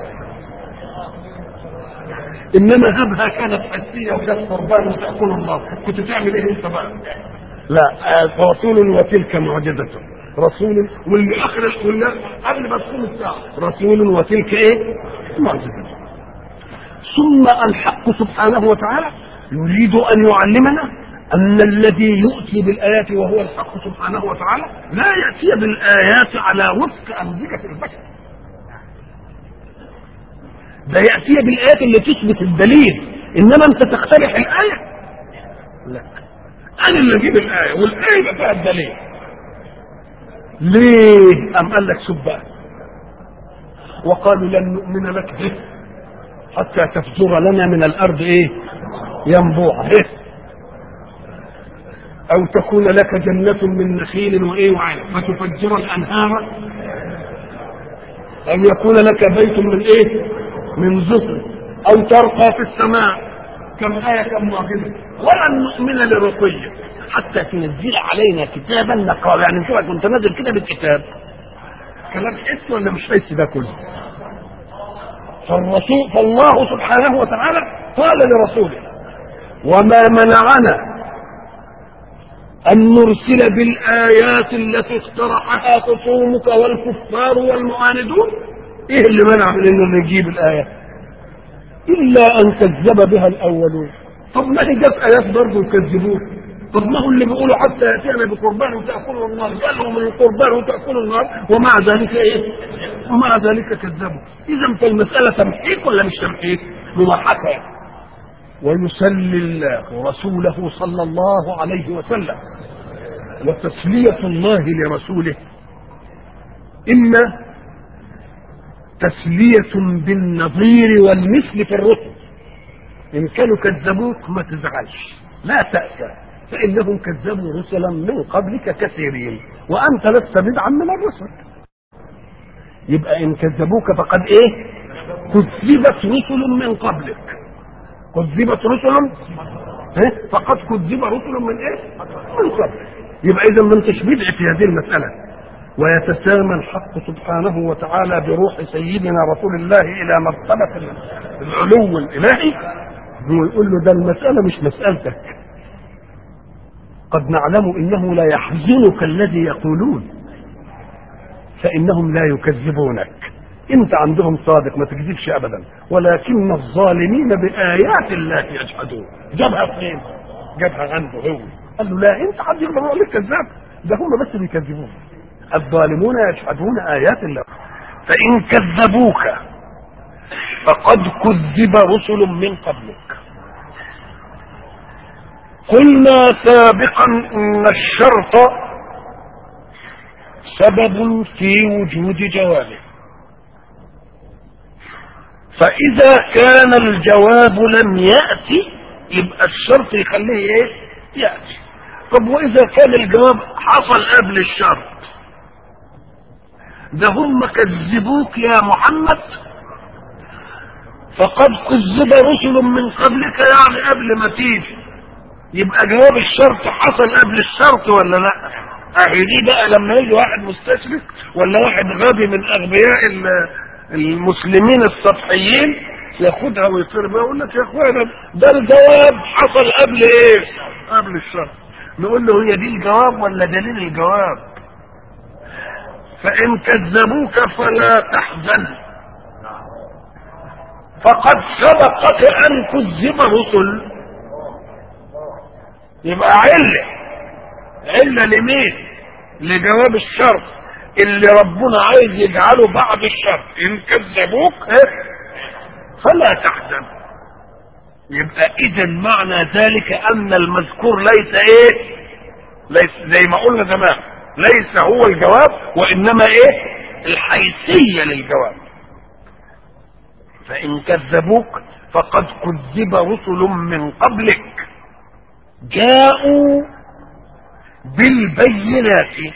انما هبها كانت حسيه وكانت قربان وتاكل الله، كنت تعمل ايه انت بقى؟ لا، رسول وتلك معجزته، رسول واللي اخر واللي قبل ما تقوم الساعه رسول وتلك ايه؟ معجزته. ثم الحق سبحانه وتعالى يريد ان يعلمنا ان الذي يؤتي بالايات وهو الحق سبحانه وتعالى لا ياتي بالايات على وفق انظمه البشر، ده ياتي بالايات اللي تثبت الدليل. انما انت تقترح الايه؟ لا، انا اللي اجيب الايه والايه يبقى فيها الدليل. ليه؟ ام قال لك شوف بقى، وقالوا لن نؤمن لك به حتى تفجر لنا من الارض ايه؟ ينبوعا، إيه؟ او تكون لك جنة من نخيل وايه وعنب فتفجر الانهار، او يكون لك بيت من ايه؟ من زخرف، او ترقى في السماء. كم آية كم معجزة. ولن نؤمن لرقيك حتى تنزل علينا كتابا نقرأ. يعني شوف كنت نازل كده بالكتاب، كلام حس ولا مش حس ده كله؟ فالرسول فالله سبحانه وتعالى قال لرسوله وما منعنا أن نرسل بالآيات التي اقترحها خصومك والكفار والمعاندون. إيه اللي منع من إنه نجيب الآية؟ إلا أن كذب بها الأولون. طب ما هي جت آيات برضه يكذبوه. طب ما هو اللي بيقولوا حتى يأتينا بقربان وتأكلوا النار، قالوا من القربان وتأكلوا النار ومع ذلك إيه؟ ومع ذلك كذبوا. إذا فالمسألة تمحيك ولا مش تمحيك؟ ممحكة. ويسلي الله رسوله صلى الله عليه وسلم، وتسلية الله لرسوله إما تسلية بالنظير والمثل في الرسل. إن كانوا كذبوك ما تزعلش، لا تأسى، فإنهم كذبوا رسلا من قبلك كثيرين وأنت لست بدعا من الرسل. يبقى إن كذبوك فقد إيه؟ كذبت رسل من قبلك، كذبت رسل إيه؟ فقد كذب رسل من إيه؟ من قبل. يبقى إذا ما انتش بدع في هذه المسألة. ويتسامى الحق سبحانه وتعالى بروح سيدنا رسول الله إلى مرتبة العلو الإلهي ويقول له ده المسألة مش مسألتك، قد نعلم إنه لا يحزنك الذي يقولون فإنهم لا يكذبونك، انت عندهم صادق ما تكذبش ابدا، ولكن الظالمين بآيات الله يجحدون. جابها فين؟ جابها عنده هو. قال له لا انت حد يقدر يقول لك كذاب؟ ده هم بس بيكذبون. الظالمون يشهدون ايات الله. فان كذبوك فقد كذب رسل من قبلك. قلنا سابقا ان الشرط سبب في وجود جوابه، فاذا كان الجواب لم يأتي يبقى الشرط يخليه ايه؟ يأتي. طب واذا كان الجواب حصل قبل الشرط؟ ده هم كذبوك يا محمد فقد كذب رسل من قبلك، يعني قبل ما تيجي، يبقى جواب الشرط حصل قبل الشرط ولا لا؟ اهي دي بقى لما يجي واحد مستشرق ولا واحد غبي من اغبياء المسلمين السطحيين ياخدها ويطير بها يقول لك يا اخوانا ده الجواب حصل قبل ايه؟ قبل الشرط. نقول له هي دي الجواب ولا دليل الجواب؟ فان كذبوك فلا تحزن فقد سبقت ان كذب رسل. يبقى عله علة لمين؟ لجواب الشرط اللي ربنا عايز يجعله بعد الشرط. ان كذبوك فلا تحزن. يبقى اذا معنى ذلك ان المذكور ليس ايه؟ ليس زي ما قلنا زمان، ليس هو الجواب وانما ايه؟ الحيثية للجواب. فان كذبوك فقد كذب رسل من قبلك جاءوا بالبينات.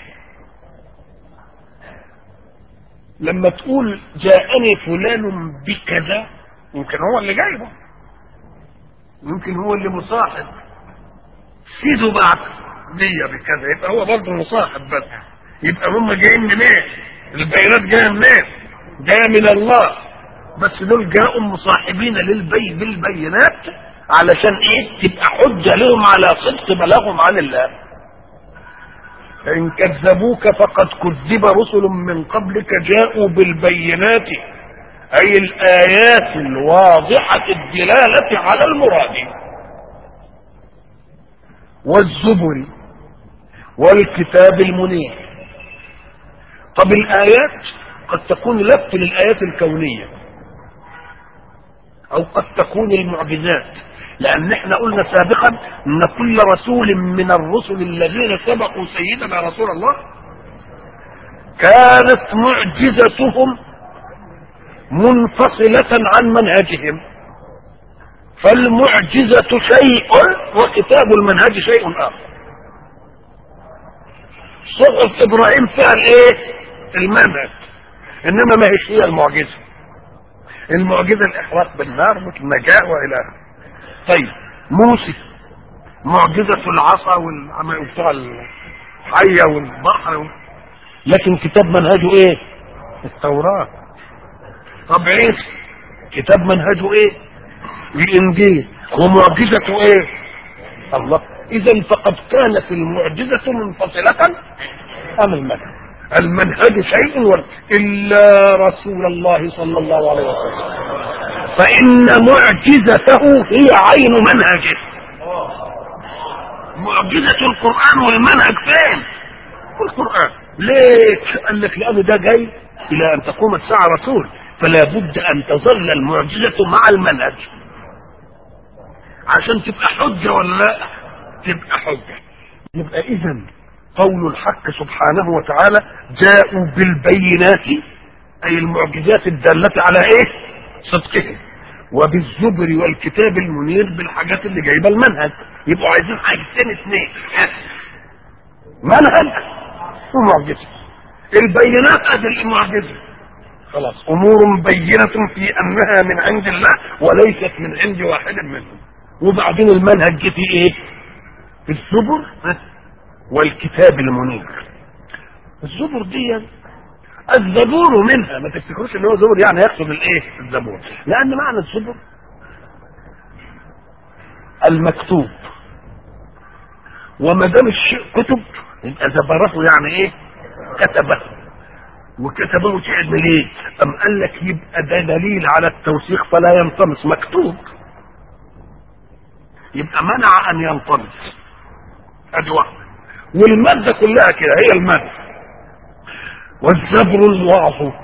لما تقول جاءني فلان بكذا يمكن هو اللي جايبه، يمكن هو اللي مصاحب سيده بعد دي بكذا، يبقى هو برضه مصاحب. بس يبقى هم جايين منين؟ البينات جايه منين؟ جايه من الله، بس دول جاءوا مصاحبين للبي بالبينات علشان ايه؟ تبقى حجه لهم على صدق بلاغهم عن الله. فإن كذبوك فقد كذب رسل من قبلك جاءوا بالبينات أي الآيات الواضحة الدلالة على المراد، والزبر والكتاب المنير. طب الآيات قد تكون لفت للآيات الكونية أو قد تكون المعجزات، لأن احنا قلنا سابقا ان كل رسول من الرسل الذين سبقوا سيدنا رسول الله كانت معجزتهم منفصلة عن منهجهم، فالمعجزة شيء وكتاب المنهج شيء آخر. صحف إبراهيم فيها الايه؟ المنهج، انما ما هيش هي المعجزة. المعجزة الإحراق بالنار والنجاة وإلى آخره. طيب موسى معجزة العصا والبتاع الحية والبحر و... لكن كتاب منهجه ايه؟ التوراة. طب عيسى كتاب منهجه ايه؟ الانجيل. ومعجزته ايه؟ الله. اذا فقد كانت المعجزة منفصلة عن المنهج. المنهج شيء ورد الا رسول الله صلى الله عليه وسلم فإن معجزته هي عين منهجه. معجزة القرآن والمنهج فين؟ القرآن. ليه؟ قال لك لأنه ده جاي إلى أن تقوم الساعة رسول، فلا بد أن تظل المعجزة مع المنهج عشان تبقى حجة ولا لا؟ تبقى حجة. يبقى إذن قول الحق سبحانه وتعالى جاءوا بالبينات أي المعجزات الدالة على إيه؟ صدقهم، وبالزبر والكتاب المنير بالحاجات اللي جايبه المنهج. يبقوا عايزين حاجتين اثنين، منهج ومعجزه. البينات ادي المعجزه خلاص، امور بينه في انها من عند الله وليست من عند واحد منهم. وبعدين المنهج جه في ايه؟ في الزبر والكتاب المنير. الزبر دي الزبور منها، ما تفتكروش ان هو زبور يعني يقصد الايه؟ الزبور، لان معنى الزبور المكتوب، وما دام الشيء كتب يبقى زبره يعني ايه؟ كتبه. وكتبه تعمل ايه؟ ام قال لك يبقى ده دليل على التوثيق فلا ينطمس، مكتوب. يبقى منع ان ينطلق. ادي واحده. والماده كلها كده هي الماده. والزبر الوعظ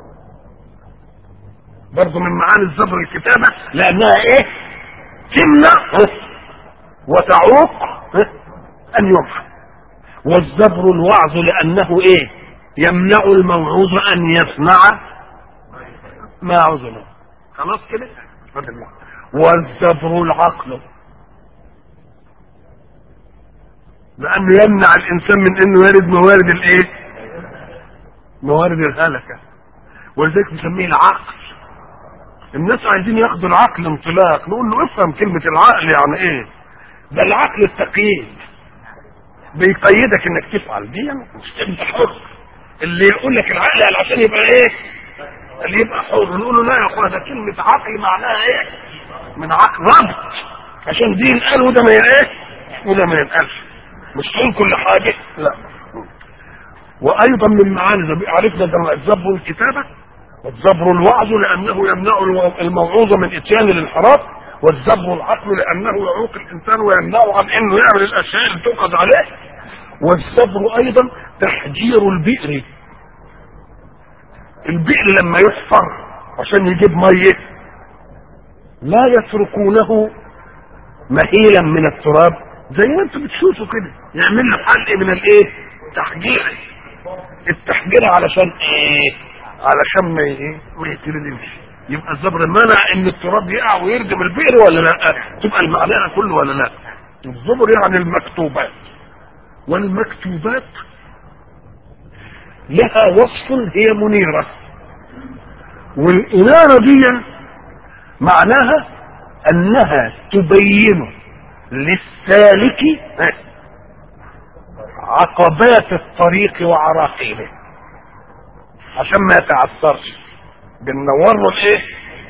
برضه من معاني الزبر الكتابه، لانها ايه؟ تمنع وتعوق ان يمحى. والزبر الوعظ لانه ايه؟ يمنع الموعوظ ان يصنع ما عوزه. خلاص كده. والزبر العقل لانه يمنع الانسان من انه يرد موارد الايه؟ موارد الهلكه. ولذلك نسميه العقل. الناس عايزين ياخدوا العقل انطلاق، نقول له افهم كلمه العقل يعني ايه؟ ده العقل التقييد، بيقيدك انك تفعل دي، مش انت حر. اللي يقول لك العقل يعني عشان يبقى ايه؟ اللي يبقى حر. نقول له لا يا اخويا، ده كلمه عقل معناها ايه؟ من عقل ربط، عشان دي ينقال وده ما ايه؟ وده ما ينقالش. مش تقول كل حاجه، لا. وايضا من معاني عرفنا ده الزبر والكتابه. والزبر الوعظ لانه يمنع الموعوظ من اتيان الانحراف. والزبر العقل لانه يعوق الانسان ويمنعه عن انه يعمل الاشياء اللي تؤخذ عليه. والزبر ايضا تحجير البئر. البئر لما يحفر عشان يجيب ميه لا يتركونه مهيلا من التراب زي ما انتم بتشوفوا كده، يعمل له حلق من الايه؟ تحجير. التحجير علشان ايه؟ علشان ما ايه؟ ما يتردمش. يبقى الزبر منع ان التراب يقع ويردم البئر ولا لا؟ تبقى المعنى كله ولا لا؟ الزبر يعني المكتوبات. والمكتوبات لها وصف هي منيرة. والإنارة دي معناها أنها تبين للسالك عقبات الطريق وعراقيله عشان ما يتعثرش. بننور له الايه؟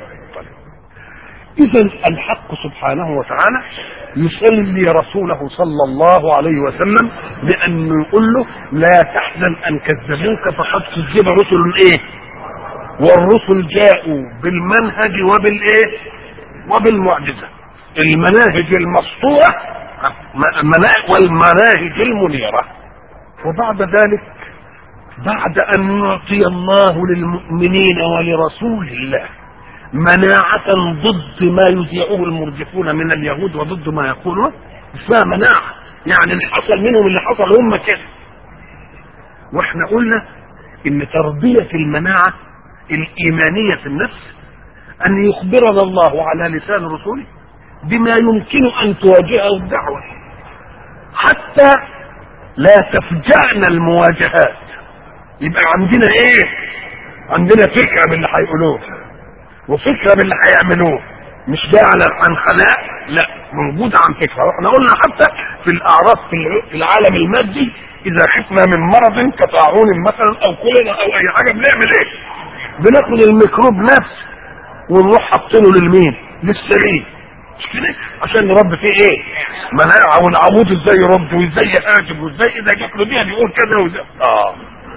اذا الحق سبحانه وتعالى يسلي رسوله صلى الله عليه وسلم بانه يقول له لا تحزن ان كذبوك فقد كذب رسل ايه؟ والرسل جاءوا بالمنهج وبالايه؟ وبالمعجزه. المناهج المسطوره والمناهج المنيره. وبعد ذلك بعد ان يعطي الله للمؤمنين ولرسول الله مناعة ضد ما يذيعه المرجفون من اليهود وضد ما يقولون، اسمها مناعة. يعني اللي حصل منهم اللي حصل هم كده. واحنا قلنا ان تربية المناعة الايمانية في النفس ان يخبرنا الله على لسان رسوله بما يمكن ان تواجهه الدعوة حتى لا تفجأنا المواجهات. يبقى عندنا ايه؟ عندنا فكرة باللي هيقولوه وفكرة باللي هيعملوه، مش جاي على عن خلاء، لا، موجودة عن فكرة. واحنا قلنا حتى في الاعراض في العالم المادي اذا خفنا من مرض كطاعون مثلا او كلنا او اي حاجة بنعمل ايه؟ بناخد الميكروب نفسه ونروح حاطينه للمين؟ للسرير، مش كده؟ عشان نربي فيه ايه؟ مناعة. ونعوض ازاي يرد وازاي يهاجم وازاي اذا جات له دي يقول كذا وزي اه.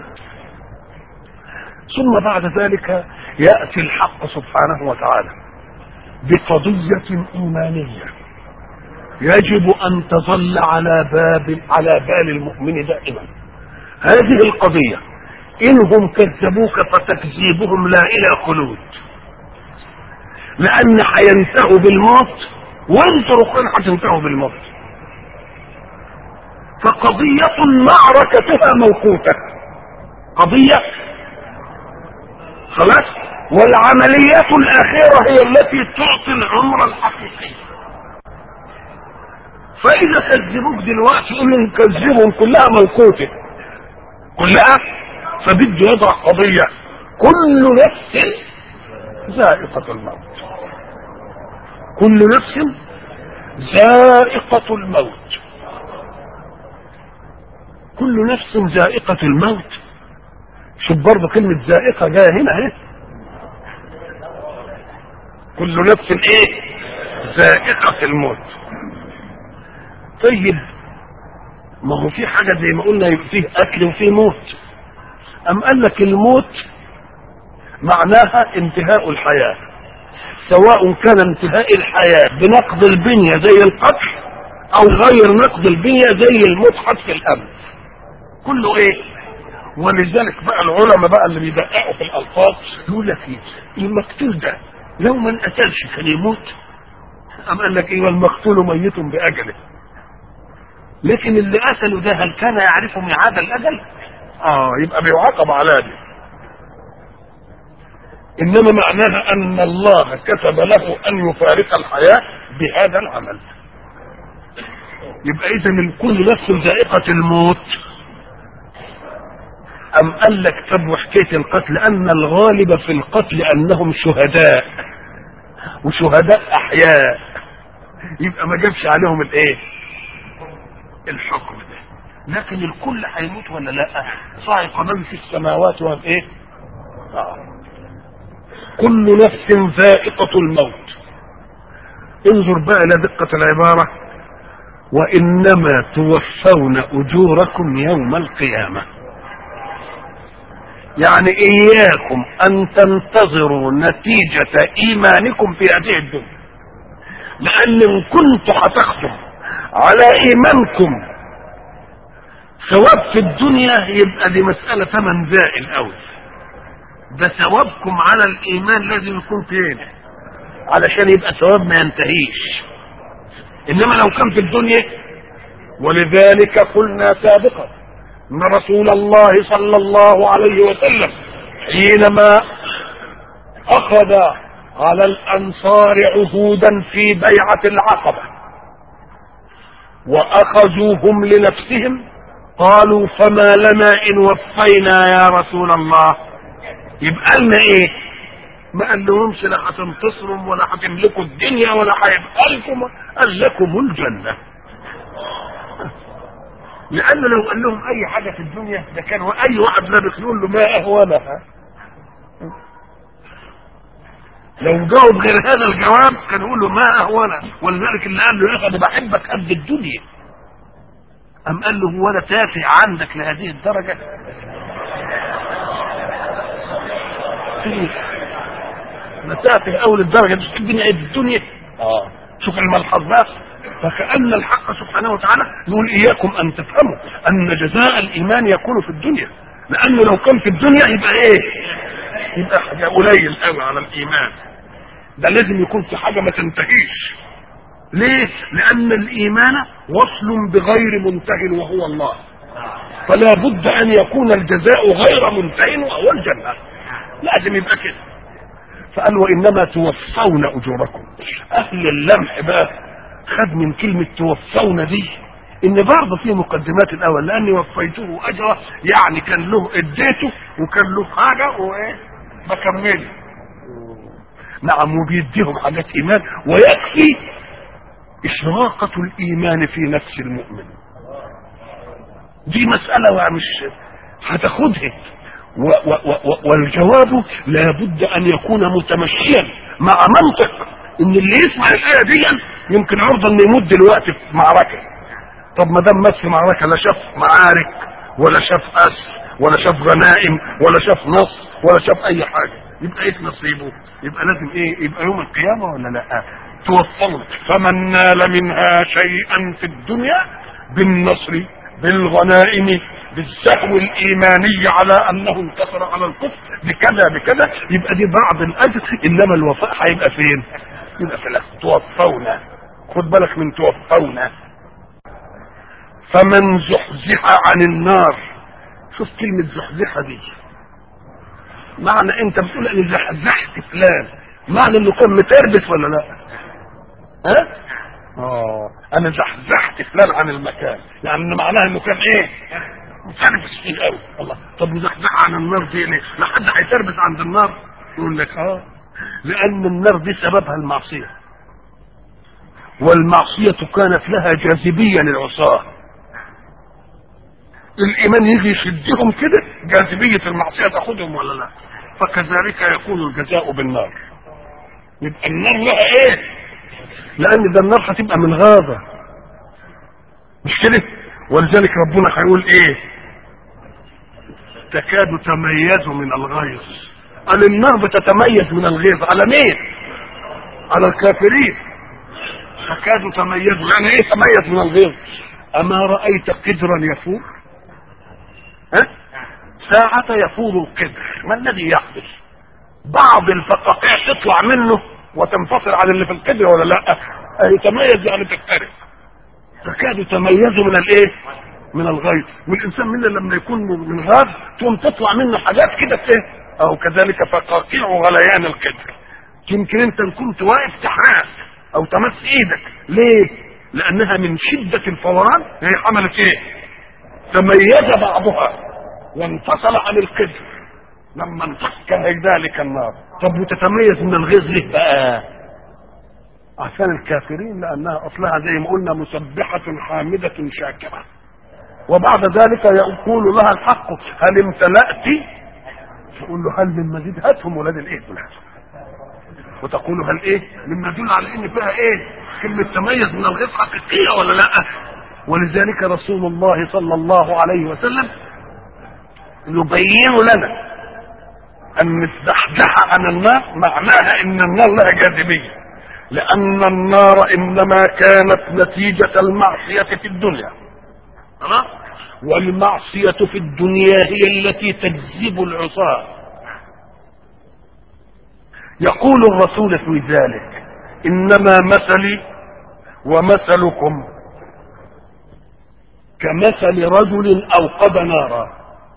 ثم بعد ذلك يأتي الحق سبحانه وتعالى بقضية إيمانية يجب أن تظل على باب على بال المؤمن دائما. هذه القضية إنهم كذبوك فتكذيبهم لا إلى خلود، لأن حينتهوا بالموت وانتوا كن حتنتهوا بالموت. فقضية معركتها موقوتة، قضية خلاص. والعمليات الأخيرة هي التي تعطي العمر الحقيقي. فإذا كذبوك دلوقتي قول لهم كذبهم كلها موقوتة كلها. فبده يضع قضية كل نفس ذائقة الموت، كل نفس ذائقة الموت، كل نفس ذائقة الموت. شوف برضه كلمة ذائقة جاية هنا اهي، كل نفس ايه؟ ذائقة الموت. طيب ما هو في حاجة زي ما قلنا يبقى فيه أكل وفيه موت. أم قال لك الموت معناها انتهاء الحياة، سواء كان انتهاء الحياة بنقض البنية زي القتل او غير نقض البنية زي الموت حتف الامن، كله ايه. ولذلك بقى العلماء بقى اللي بيدققوا في الالفاظ يقول لك ايه المقتول ده لو ما انقتلش كان يموت، ام قال لك ايه والمقتول ميت باجله. لكن اللي قتله ده هل كان يعرف ميعاد الاجل؟ اه يبقى بيعاقب على ده. انما معناها ان الله كتب له ان يفارق الحياة بهذا العمل. يبقى اذا من كل نفس ذائقة الموت. ام قال لك طب وحكاية القتل ان الغالب في القتل انهم شهداء وشهداء احياء، يبقى ما جابش عليهم الايه الحكم ده. لكن الكل هيموت ولا لا؟ صاعق من في السماوات والايه آه. كل نفس ذائقة الموت. انظر بقى الى دقة العبارة، وانما توفون اجوركم يوم القيامة. يعني اياكم ان تنتظروا نتيجة ايمانكم في هذه الدنيا، لان ان كنتوا هتاخدوا على ايمانكم ثواب في الدنيا يبقى دي مسألة ثمن زائل قوي. ده ثوابكم على الايمان لازم يكون فين علشان يبقى ثواب ما ينتهيش. انما لو كان في الدنيا، ولذلك قلنا سابقا ان رسول الله صلى الله عليه وسلم حينما اخذ على الانصار عهودا في بيعة العقبة واخذوهم لنفسهم قالوا فما لنا ان وفينا يا رسول الله. يبقى لنا ايه؟ ما قال لهمش لا هتنتصروا ولا هتملكوا الدنيا ولا هيبقى لكم، قال لكم الجنة. لأنه لو قال لهم أي حاجة في الدنيا ده كان أي واحد لابس يقول له ما أهونها. لو جاوب غير هذا الجواب كان يقول له ما أهونها. ولذلك اللي قال له يا أخي أنا بحبك قد الدنيا، أم قال له هو أنا تافه عندك لهذه الدرجة؟ أنا تافه أول الدرجة تحبني قد الدنيا؟ آه شوف الملحظ بقى. فكأن الحق سبحانه وتعالى يقول إياكم أن تفهموا أن جزاء الإيمان يكون في الدنيا، لأنه لو كان في الدنيا يبقى إيه؟ يبقى حاجة قليل قوي على الإيمان. ده لازم يكون في حاجة ما تنتهيش. ليه؟ لأن الإيمان وصل بغير منتهي وهو الله، فلا بد أن يكون الجزاء غير منتهي وهو الجنة، لازم يبقى كده. فقال وإنما توفون أجوركم. أهل اللمح بقى خد من كلمة توفون دي ان برضه في مقدمات الاول، لاني وفيته اجره يعني كان له اديته وكان له حاجة وايه بكمله. نعم وبيديهم حاجات ايمان، ويكفي اشراقة الايمان في نفس المؤمن. دي مسألة مش هتاخدها، والجواب لابد ان يكون متمشيا مع منطق ان اللي يسمع الايه دي يمكن عرضه انه يموت دلوقتي في معركه. طب ما دام مات في معركه لا شاف معارك ولا شاف اسر ولا شاف غنائم ولا شاف نصر ولا شاف اي حاجه، يبقى ايه نصيبه؟ يبقى لازم ايه؟ يبقى يوم القيامه ولا لا؟ توفوا فمن نال منها شيئا في الدنيا بالنصر بالغنائم بالسهو الايماني على انه انتصر على الكفر بكذا بكذا، يبقى دي بعض الاجر. انما الوفاء هيبقى فين؟ يبقى في الاخر. توفونا، خد بالك من توفونا. فمن زحزح عن النار. شوف كلمة زحزحة دي، معنى انت بتقول اني زحزحت فلان، معنى انه كان متربس ولا لا؟ ها؟ اه انا زحزحت فلان عن المكان، يعني معناها انه كان ايه؟ متربس فيه قوي. الله، طب مزحزح عن النار دي ليه؟ لا حد هيتربس عند النار؟ يقول لك اه لان النار دي سببها المعصية، والمعصية كانت لها جاذبية للعصاة. الايمان يجي يشدهم كده، جاذبية المعصية تاخدهم ولا لا؟ فكذلك يكون الجزاء بالنار. يبقى النار لها ايه؟ لان ده النار هتبقى من غاضة، مش كده؟ ولذلك ربنا هيقول ايه؟ تكاد تميز من الغيظ. قال النار بتتميز من الغيظ على مين؟ على الكافرين فكادوا تميزوا. يعني ايه تميز من الغيظ؟ اما رأيت قدرا يفور؟ ها؟ ساعة يفور القدر ما الذي يحدث؟ بعض الفقاقيع تطلع منه وتنفصل عن اللي في القدر ولا لا؟ يتميز يعني تختلف. فكادوا تميزوا من الايه؟ من الغيظ. والانسان منا لما يكون من غاز تقوم تطلع منه حاجات كده ايه؟ او كذلك فقاقيع غليان القدر. يمكن انت كنت واقف تحرق او تمس ايدك، ليه؟ لانها من شدة الفوران هي عملت ايه؟ تميز بعضها وانفصل عن القدر لما انفك ذلك النار. طب وتتميز من الغيظ ليه بقى؟ عشان الكافرين لانها اصلها زي ما قلنا مسبحة حامدة شاكرة، وبعد ذلك يقول لها الحق هل امتلأت؟ تقول له هل من مزيد؟ هاتهم ولاد الايه دول، وتقول هل ايه؟ مما يدل على ان فيها ايه؟ كلمة تميز من الغيظ حقيقية ولا لا؟ ولذلك رسول الله صلى الله عليه وسلم يبين لنا ان الزحزحة عن النار معناها ان النار لها جاذبية، لان النار انما كانت نتيجة المعصية في الدنيا، والمعصية في الدنيا هي التي تجذب العصاة. يقول الرسول في ذلك انما مثلي ومثلكم كمثل رجل اوقد نارا.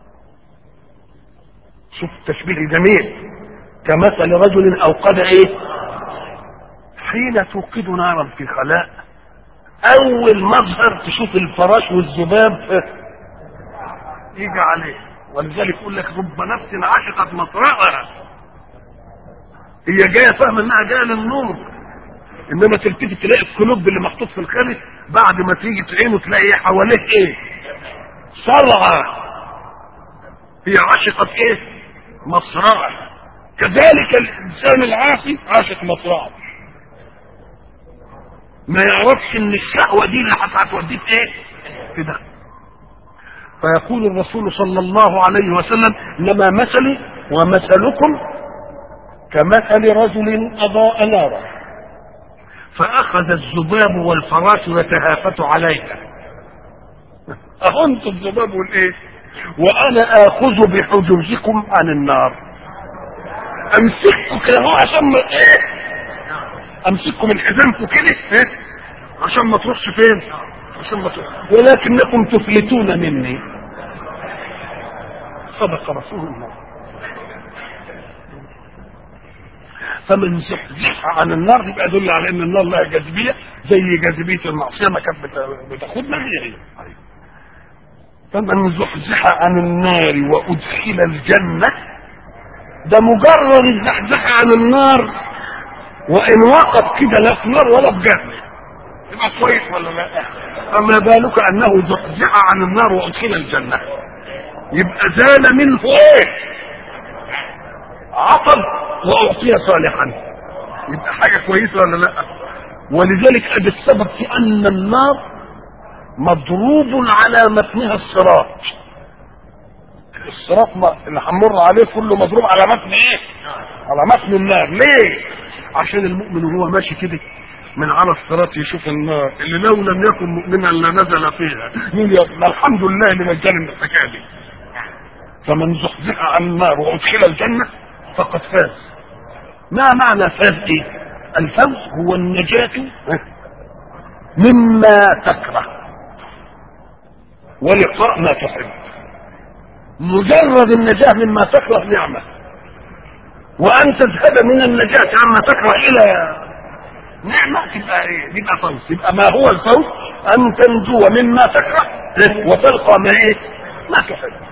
شوف تشبيه جميل، كمثل رجل اوقد ايه؟ حين توقد نارا في خلاء اول مظهر تشوف الفراش والذباب يجي عليه، ولذلك يقول لك رب نفس عشقت مصرعها. هي جايه فاهمه انها جايه للنور، انما تلتفت تلاقي القلوب اللي محطوط في الخارج بعد ما تيجي تعينه تلاقي حواليه ايه؟ صرعه. هي عشقت ايه؟ مصرعه. كذلك الانسان العاصي عاشق مصرعه، ما يعرفش ان الشهوه دي اللي هتوديه في ايه؟ في ده. فيقول الرسول صلى الله عليه وسلم انما مثلي ومثلكم كمثل رجل اضاء نارا فاخذ الذباب والفراش يتهافت عليها. اهنت الذباب والايه؟ وانا اخذ بحجوزكم عن النار. امسككم كده هو عشان ما ايه؟ امسككم من حزامكم كده ايه؟ عشان ما تروحش فين؟ عشان ما تروح، ولكنكم تفلتون مني. صدق رسول الله. فمن زحزح عن النار يبقى يدل على ان النار لها جاذبيه زي جاذبيه المعصيه ما كانت بتاخدنا هي. فمن زحزح عن النار وادخل الجنه، ده مجرد الزحزح عن النار، وان وقف كده لا في نار ولا في جنه يبقى كويس ولا لا؟ فما بالك انه زحزح عن النار وادخل الجنه، يبقى زال منه ايه؟ عطب واعطي صالحا، يبقى حاجه كويسه ولا لا؟ ولذلك ادي السبب في ان النار مضروب على متنها الصراط. الصراط اللي هنمر عليه كله مضروب على متن ايه؟ على متن النار. ليه؟ عشان المؤمن وهو ماشي كده من على الصراط يشوف النار اللي لو لم يكن مؤمنا لنزل فيها، يقول الحمد لله اللي نجاني من الحكايه دي. فمن زحزح عن النار وادخل الجنه فقد فاز. ما معنى فاز ايه؟ الفوز هو النجاة مما تكره ولقاء ما تحب. مجرد النجاة مما تكره نعمة، وان تذهب من النجاة عما تكره الى نعمة تبقى ايه؟ يبقى فوز. يبقى ما هو الفوز؟ ان تنجو مما تكره وتلقى ما ايه؟ ما تحب.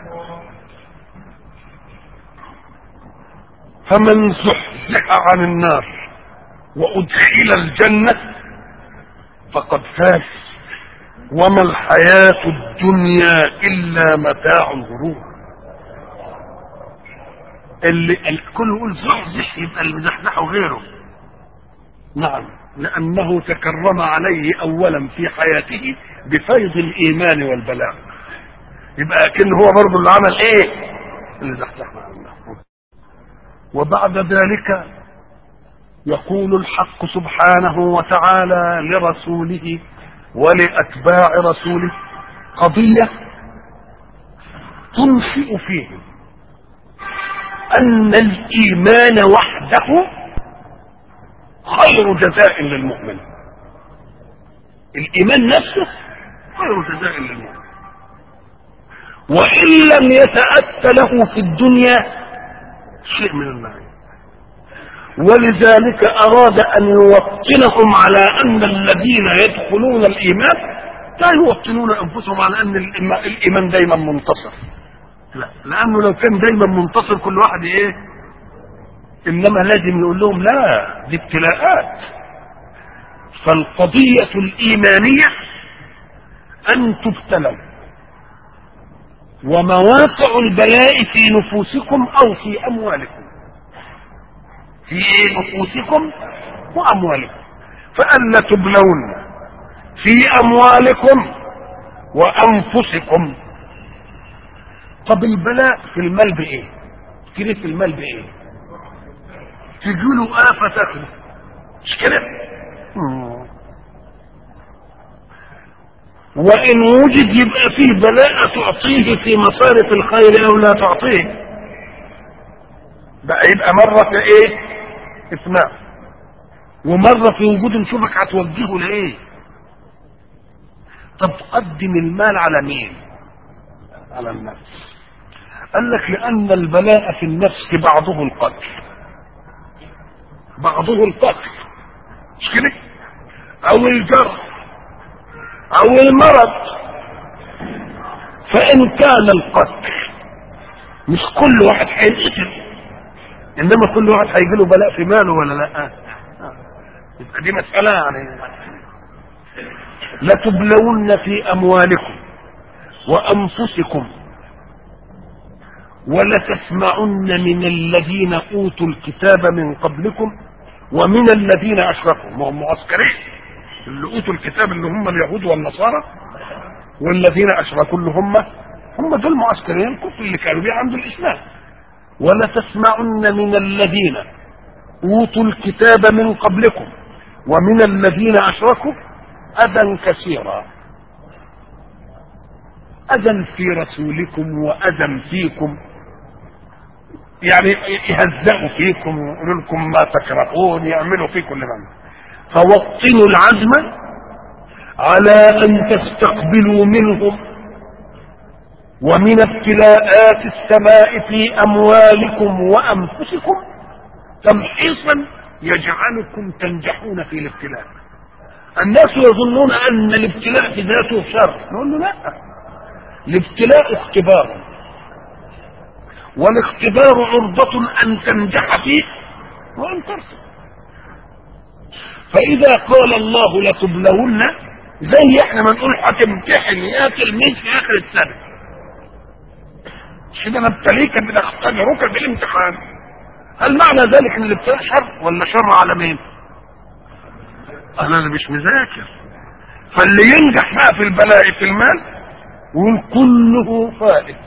فمن زحزح عن النار وادخل الجنة فقد فاز، وما الحياة الدنيا الا متاع الغرور. اللي الكل يقول زحزح يبقى اللي مزحزحه غيره. نعم، لانه تكرم عليه اولا في حياته بفيض الايمان والبلاغ، يبقى كأن هو برضه اللي عمل ايه؟ اللي زحزحنا عنه. وبعد ذلك يقول الحق سبحانه وتعالى لرسوله ولأتباع رسوله قضية تنشئ فيهم أن الإيمان وحده خير جزاء للمؤمن. الإيمان نفسه خير جزاء للمؤمن، وإن لم يتأتى له في الدنيا شيء من النعيم. ولذلك أراد أن يوطنهم على أن الذين يدخلون الإيمان لا يوطنون أنفسهم على أن الإيمان دايما منتصر، لا، لأنه لو كان دايما منتصر كل واحد إيه، إنما لازم يقول لهم لا، دي ابتلاءات. فالقضية الإيمانية أن تبتلوا، ومواقع البلاء في نفوسكم أو في أموالكم، في نفوسكم وأموالكم. فألا تبلون في أموالكم وأنفسكم. طب البلاء في المال بإيه؟ كده في المال بإيه؟ تجيله آفة تاكله، مش كده؟ وإن وجد يبقى فيه بلاء تعطيه في مصارف الخير أو لا تعطيه، بقى يبقى مرة في إيه؟ إثماء، ومرة في وجود نشوفك هتوجهه لإيه؟ طب قدم المال على مين؟ على النفس. قال لك لأن البلاء في النفس بعضه القتل، بعضه القتل، مش كده؟ أو الجرح أو المرض. فإن كان القتل مش كل واحد هيتقتل، إنما كل واحد هيجي له بلاء في ماله ولا لا؟ يبقى دي مسألة يعني. لتبلون في أموالكم وأنفسكم ولتسمعن من الذين أوتوا الكتاب من قبلكم ومن الذين أشركوا. ما هم معسكرين، اللي أوتوا الكتاب اللي هم اليهود والنصارى، والذين أشركوا اللي هم هم دول معسكرين الكفر اللي كانوا بيه عند الإسلام. ولتسمعن من الذين أوتوا الكتاب من قبلكم ومن الذين أشركوا أذى كثيرا، أذى في رسولكم وأذى فيكم، يعني يهزأوا فيكم ويقولوا لكم ما تكرهون، يعملوا فيكم لمن. فوطنوا العزم على أن تستقبلوا منهم ومن ابتلاءات السماء في أموالكم وأنفسكم تمحيصا يجعلكم تنجحون في الابتلاء. الناس يظنون أن الابتلاء في ذاته شر، نقول له لا، الابتلاء اختبار، والاختبار عرضة أن تنجح فيه وأن ترسل. فإذا قال الله لتبلون، زي احنا ما نقول هتمتحن يا تلميذ في آخر السنة، كده نبتليك بنختبرك في الامتحان. هل معنى ذلك ان الابتلاء شر ولا شر على مين؟ انا اللي مش مذاكر. فاللي ينجح بقى في البلاء في المال وكله فائت،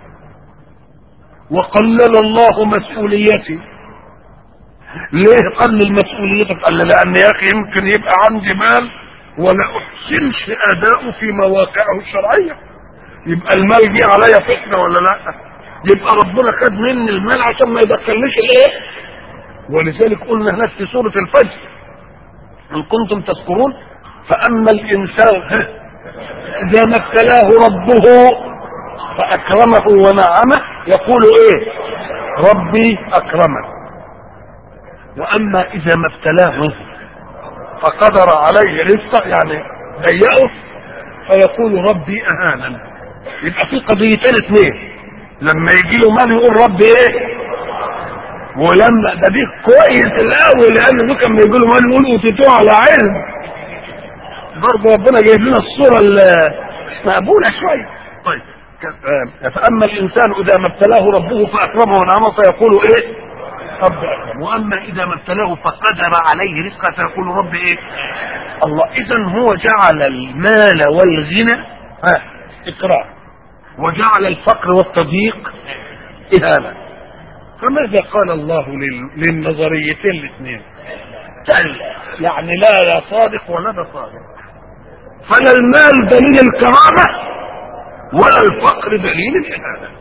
وقلل الله مسؤوليتي. ليه قلل مسؤوليتك؟ قال لان يا اخي يمكن يبقى عندي مال ولا احسنش اداؤه في مواقعه الشرعيه، يبقى المال جه عليا فتنه ولا لا؟ يبقى ربنا خد مني المال عشان ما يدخلنيش الايه. ولذلك قلنا هناك في سوره الفجر ان كنتم تذكرون فاما الانسان اذا ما ابتلاه ربه فاكرمه ونعمه يقول ايه؟ ربي اكرمن. واما اذا ما ابتلاه فقدر عليه رزقه يعني ضيقه فيقول ربي اهانن. يبقى في قضيتين اثنين، لما يجي له مال يقول ربي ايه، ولما ده دي كويس الاول لان ده كان يجي له مال يقول اوتيتوه على علم. برضه ربنا جايب لنا الصوره المقبوله شويه. طيب فاما الانسان اذا ما ابتلاه ربه فاكرمه ونعمه فيقول ايه؟ رب اكرم. واما اذا ما ابتلاه فقدر عليه رزقه فيقول رب ايه؟ الله. اذا هو جعل المال والغنى ها اكرام، وجعل الفقر والتضييق اهانه. فماذا قال الله للنظريتين الاثنين؟ كلا، يعني لا يا صادق ولا ده صادق. فلا المال دليل الكرامة ولا الفقر دليل الإهانة.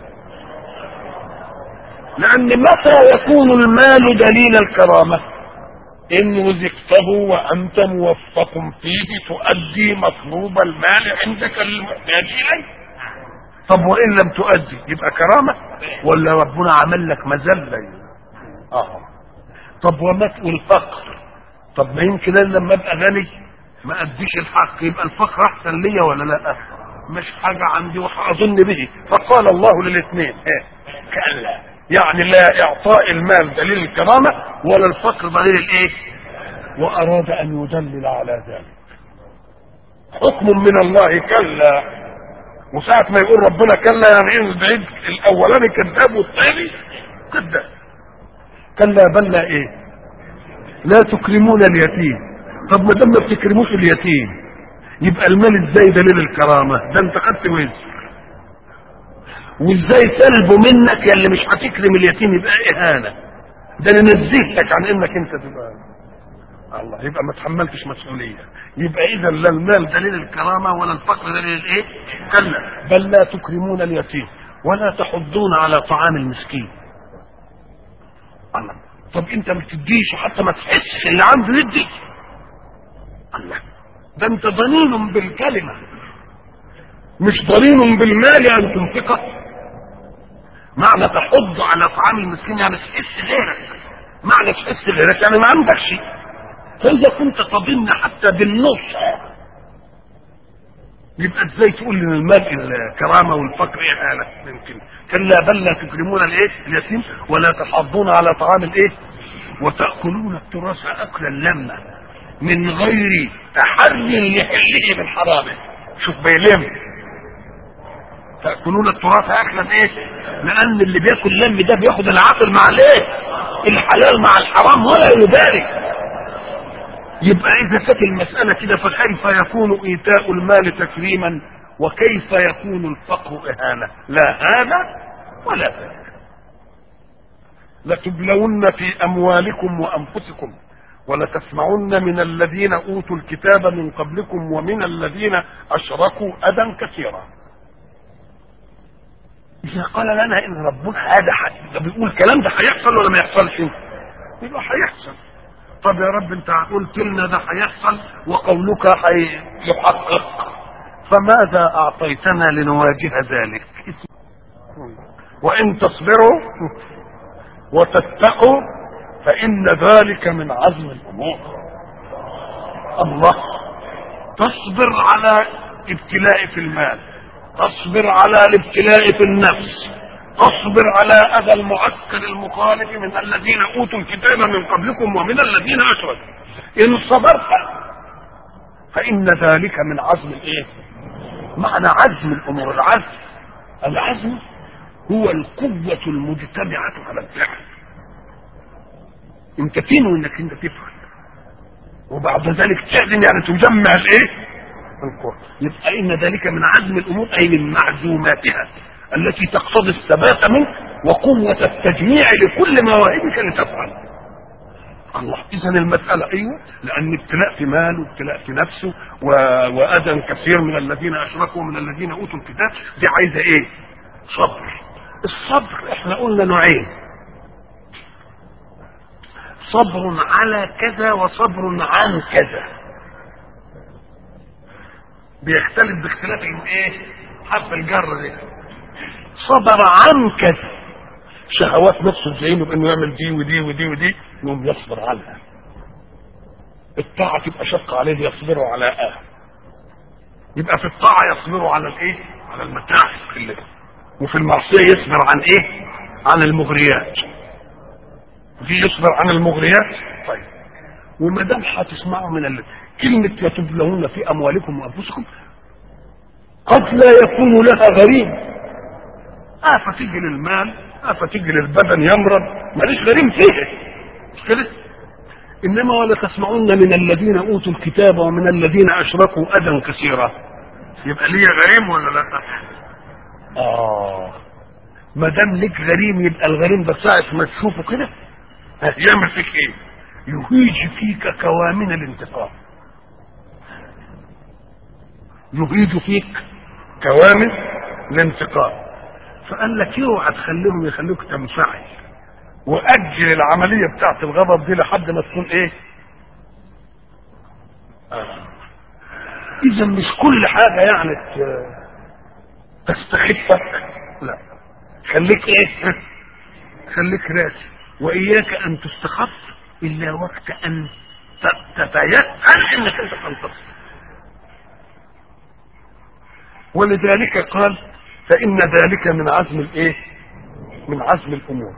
لأن متى يكون المال دليل الكرامة؟ إن رزقته وأنت موفق فيه تؤدي مطلوب المال عندك المحتاج إليه. طب وإن لم تؤدي يبقى كرامة ولا ربنا عمل لك مذلة؟ آه. طب ومت والفقر؟ طب ما يمكن أنا لما أبقى غني ما أديش الحق يبقى الفقر أحسن لي ولا لا؟ مش حاجة عندي وأظن به. فقال الله للاثنين إيه؟ كلا، يعني لا إعطاء المال دليل الكرامة ولا الفقر دليل الإيه؟ وأراد أن يدلل على ذلك. حكم من الله كلا. وساعة ما يقول ربنا كلا يعني إيه؟ بعيد الأولاني كذاب والثاني كذاب. كلا بل لا إيه؟ لا تكرمون اليتيم. طب ما دام ما بتكرموش اليتيم يبقى المال ازاي دليل الكرامة؟ ده انت خدت وزر. وازاي سلبه منك يا اللي مش هتكرم اليتيم يبقى اهانة؟ ده انا نزهتك عن انك انت تبقى الله، يبقى ما تحملتش مسؤولية. يبقى اذا لا المال دليل الكرامة ولا الفقر دليل الايه؟ كلا بل لا تكرمون اليتيم ولا تحضون على طعام المسكين. الله، طب انت ما تديش حتى ما تحسش اللي عنده يدي؟ الله، ده انت ضنين بالكلمة مش ضنين بالمال ان تنفقه. معنى تحض على طعام المسكين يعني تحس غيرك، معنى تحس غيرك يعني ما عندك شيء. فاذا كنت تضن حتى بالنص يبقى ازاي تقول ان المال الكرامه والفقر اهانه؟ يمكن. كلا بل لا تكرمون الايه؟ اليتيم ولا تحضون على طعام الايه؟ وتاكلون التراث اكلا لما من غير تحري لحله من حرامه. شوف بيلم تاكلون التراث اكلا ايه؟ لان اللي بياكل لم ده بياخد العقل مع الايه؟ الحلال مع الحرام ولا يبالي. يبقى اذا كانت المساله كده فكيف يكون ايتاء المال تكريما وكيف يكون الفقر اهانه؟ لا هذا ولا ذاك. لتبلون في اموالكم وانفسكم ولتسمعن من الذين اوتوا الكتاب من قبلكم ومن الذين اشركوا اذى كثيرا. اذا قال لنا ان ربنا هذا بيقول الكلام ده هيحصل ولا ما يحصلش؟ يبقى هيحصل. طب يا رب انت قلت لنا ده هيحصل وقولك هيحقق، فماذا اعطيتنا لنواجه ذلك؟ وان تصبروا وتتقوا فان ذلك من عزم الامور. الله، تصبر على ابتلاء في المال، تصبر على الابتلاء في النفس، تصبر على اذى المعسكر المخالف من الذين اوتوا الكتاب من قبلكم ومن الذين اشركوا. ان صبرت فان ذلك من عزم الايه؟ معنى عزم الامور. العزم العزم هو القوة المجتمعة على الفعل. انت تنوي انك انت تفعل وبعد ذلك تعزم يعني تجمع الايه؟ القوة. يبقى ان ذلك من عزم الامور اي من معزوماتها التي تقتضي الثبات منك وقوة التجميع لكل مواهبك لتفعل. الله، اذا المسألة ايوه، لان ابتلاء في مال وابتلاء في نفسه واذى كثير من الذين اشركوا ومن الذين اوتوا الكتاب دي عايزة ايه؟ صبر. الصبر احنا قلنا نوعين، صبر على كذا وصبر عن كذا. بيختلف باختلاف ايه؟ حرف الجر دي. صبر عن كذا شهوات نفسه زينه بانه يعمل دي ودي ودي ودي يوم يصبر عنها. الطاعه تبقى شق عليه يصبروا على اه يبقى في الطاعه يصبروا على الايه؟ على المتاعب اللي وفي المعصيه يصبر عن ايه؟ عن المغريات. دي يصبر عن المغريات. طيب، وما دام هتسمعوا من ال... كلمه يتبلون في اموالكم وانفسكم قد لا يكون لها غريم. آفة تيجي للمال، آفة تيجي للبدن يمرض، ماليش غريم فيه مش كده؟ انما ولا تسمعون من الذين اوتوا الكتاب ومن الذين اشركوا اذى كثيرا. يبقى ليه غريم ولا لا؟ اه ما دام ليك غريم يبقى الغريم ده ساعه ما تشوفه كده يعمل فيك ايه؟ يهيج فيك كوامن الانتقام، يهيج فيك كوامن الانتقام. فقال لك اوعى تخليهم يخلوك تنفعل، واجل العمليه بتاعت الغضب دي لحد ما تكون ايه. آه. اذا مش كل حاجه يعني تستخفك، لا، خليك ايه، خليك راسي. واياك ان تستخف الا وقت ان تتيقن انك انت تنتصر. ولذلك قال فان ذلك من عزم الايه، من عزم الامور.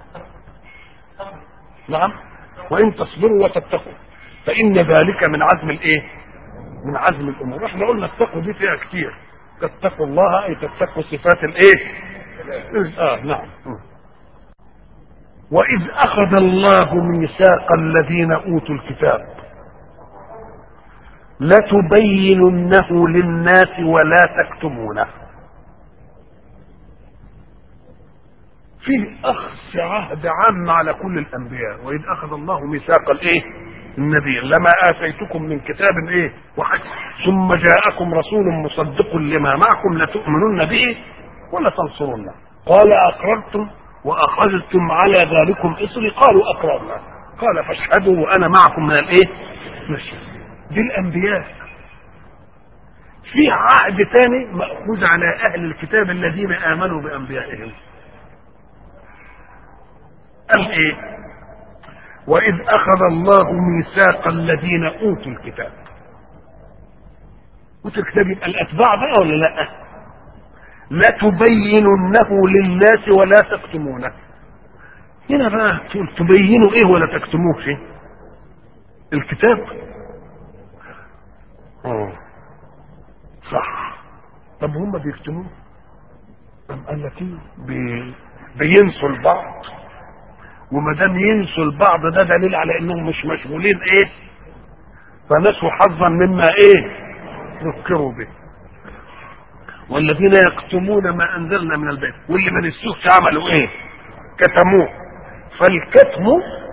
نعم، وان تصبروا وتتقوا فان ذلك من عزم الايه، من عزم الامور. احنا قلنا التقوى دي فيها كتير، تتقوا الله اي تتقوا صفات الايه. اه نعم. واذ اخذ الله ميثاق الذين اوتوا الكتاب لتبيننه للناس ولا تكتمونه. فيه اخذ عهد عام على كل الانبياء. واذ اخذ الله ميثاق الايه، النبي لما اتيتكم من كتاب ايه وحكم ثم جاءكم رسول مصدق لما معكم لتؤمنن به ولا تنصرونه. قال اقررتم واخذتم على ذلكم اصري قالوا اقررنا قال فاشهدوا وانا معكم من الايه، ماشي. دي الانبياء. في عهد ثاني ماخوذ على اهل الكتاب الذين امنوا بانبيائهم. قال ايه؟ واذ اخذ الله ميثاق الذين اوتوا الكتاب. اوتوا الكتاب يبقى الاتباع بقى ولا لا؟ لا تبيننه للناس ولا تكتمونه. هنا بقى تبينوا ايه ولا تكتموه فيه؟ الكتاب. اه صح. طب هم بيكتموه؟ طب قال لك ايه؟ بي... بينسوا البعض، وما دام ينسوا البعض ده دليل على انهم مش مشغولين ايه، فنسوا حظا مما ايه ذكروا به. والذين يكتمون ما انزلنا من البيت، واللي ما نسوش عملوا ايه؟ كتموه. فالكتم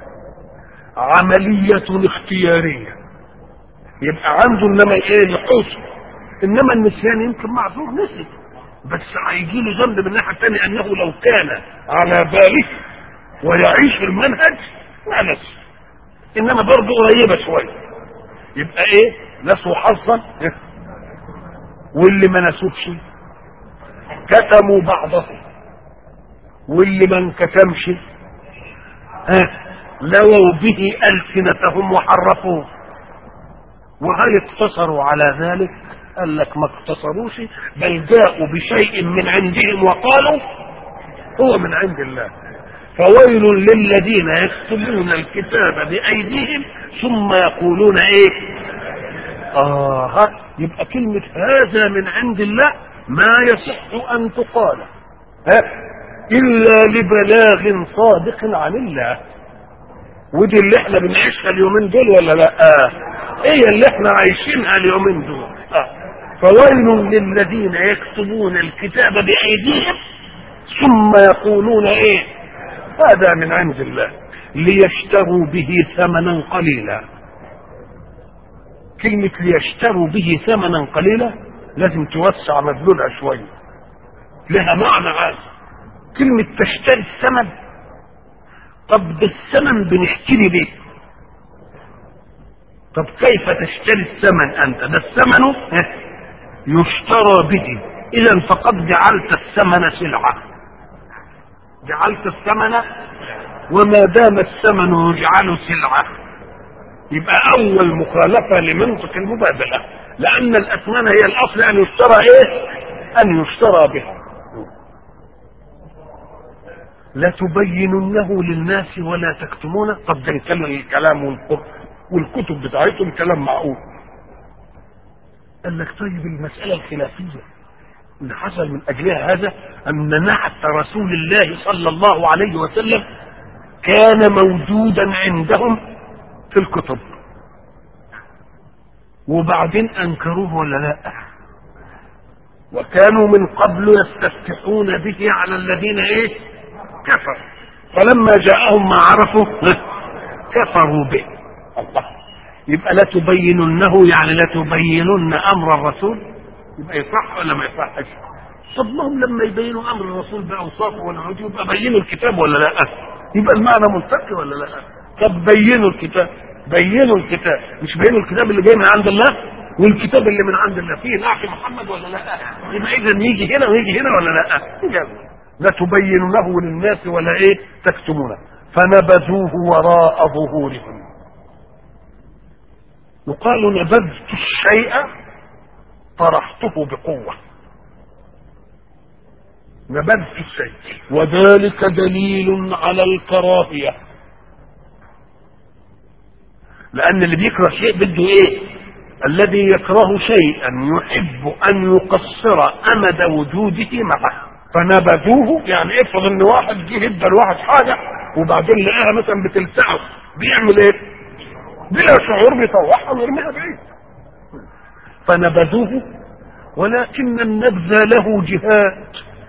عملية اختيارية، يبقى عنده انما ايه نحوس، انما النسيان يمكن معذور نسي، بس هيجي له ذنب من الناحية الثانية انه لو كان على باله ويعيش المنهج ما نسي، انما برضه قريبة شوية. يبقى ايه؟ نسوا حظا، واللي ما نسوش كتموا بعضهم، واللي ما انكتمش ها لووا به ألسنتهم وحرفوه. وهل اقتصروا على ذلك؟ قال لك ما اقتصروش، بل جاءوا بشيء من عندهم وقالوا هو من عند الله. فويل للذين يكتبون الكتاب بأيديهم ثم يقولون ايه؟ آه يبقى كلمة هذا من عند الله ما يصح أن تقال ها إلا لبلاغ صادق عن الله. ودي اللي احنا بنعيشها اليومين دول ولا لا؟ آه. ايه اللي احنا عايشينها اليومين دول. آه. فويل للذين يكتبون الكتاب بأيديهم ثم يقولون ايه؟ هذا من عند الله ليشتروا به ثمنا قليلا. كلمة ليشتروا به ثمنا قليلا لازم توسع مدلولها شوية، لها معنى عام. كلمة تشتري الثمن، طب ده الثمن بنشتري به، طب كيف تشتري الثمن أنت؟ ده الثمن يشترى به، إذا فقد جعلت الثمن سلعة، جعلت الثمن، وما دام الثمن يجعل سلعة يبقى أول مخالفة لمنطق المبادلة، لأن الأثمان هي الأصل أن يشترى إيه؟ أن يشترى بها. لا تبيننه للناس ولا تكتمونه. طب ده نتكلم الكلام والقرآن والكتب بتاعتهم كلام معقول. قال لك طيب المسألة الخلافية اللي حصل من أجلها هذا أن نعت رسول الله صلى الله عليه وسلم كان موجودا عندهم في الكتب، وبعدين أنكروه ولا لا؟ وكانوا من قبل يستفتحون به على الذين ايه؟ كفروا، فلما جاءهم ما عرفوا كفروا به. الله، يبقى لا تبيننه يعني لا تبينن امر الرسول، يبقى يصح ولا ما يصحش؟ طب ما هم لما يبينوا امر الرسول باوصافه والعود يبقى بينوا الكتاب ولا لا؟ يبقى المعنى منطقي ولا لا؟ طب بينوا الكتاب، بينوا الكتاب، مش بينوا الكتاب اللي جاي من عند الله والكتاب اللي من عند الله فيه نعت محمد ولا لا؟ يبقى اذا يجي هنا ويجي هنا ولا لا؟ لا تبينونه للناس ولا ايه تكتمونه. فنبذوه وراء ظهورهم. يقال نبذت الشيء طرحته بقوة، نبذت الشيء، وذلك دليل على الكراهية، لأن اللي بيكره شيء بده ايه؟ الذي يكره شيئا يحب أن يقصر أمد وجوده معه. فنبذوه يعني افرض ان واحد جه ادى لواحد حاجة وبعدين لقاها مثلا بتلسعه، بيعمل ايه؟ بلا شعور بيطوحها ويرميها بعيد. فنبذوه، ولكن النبذ له جهات.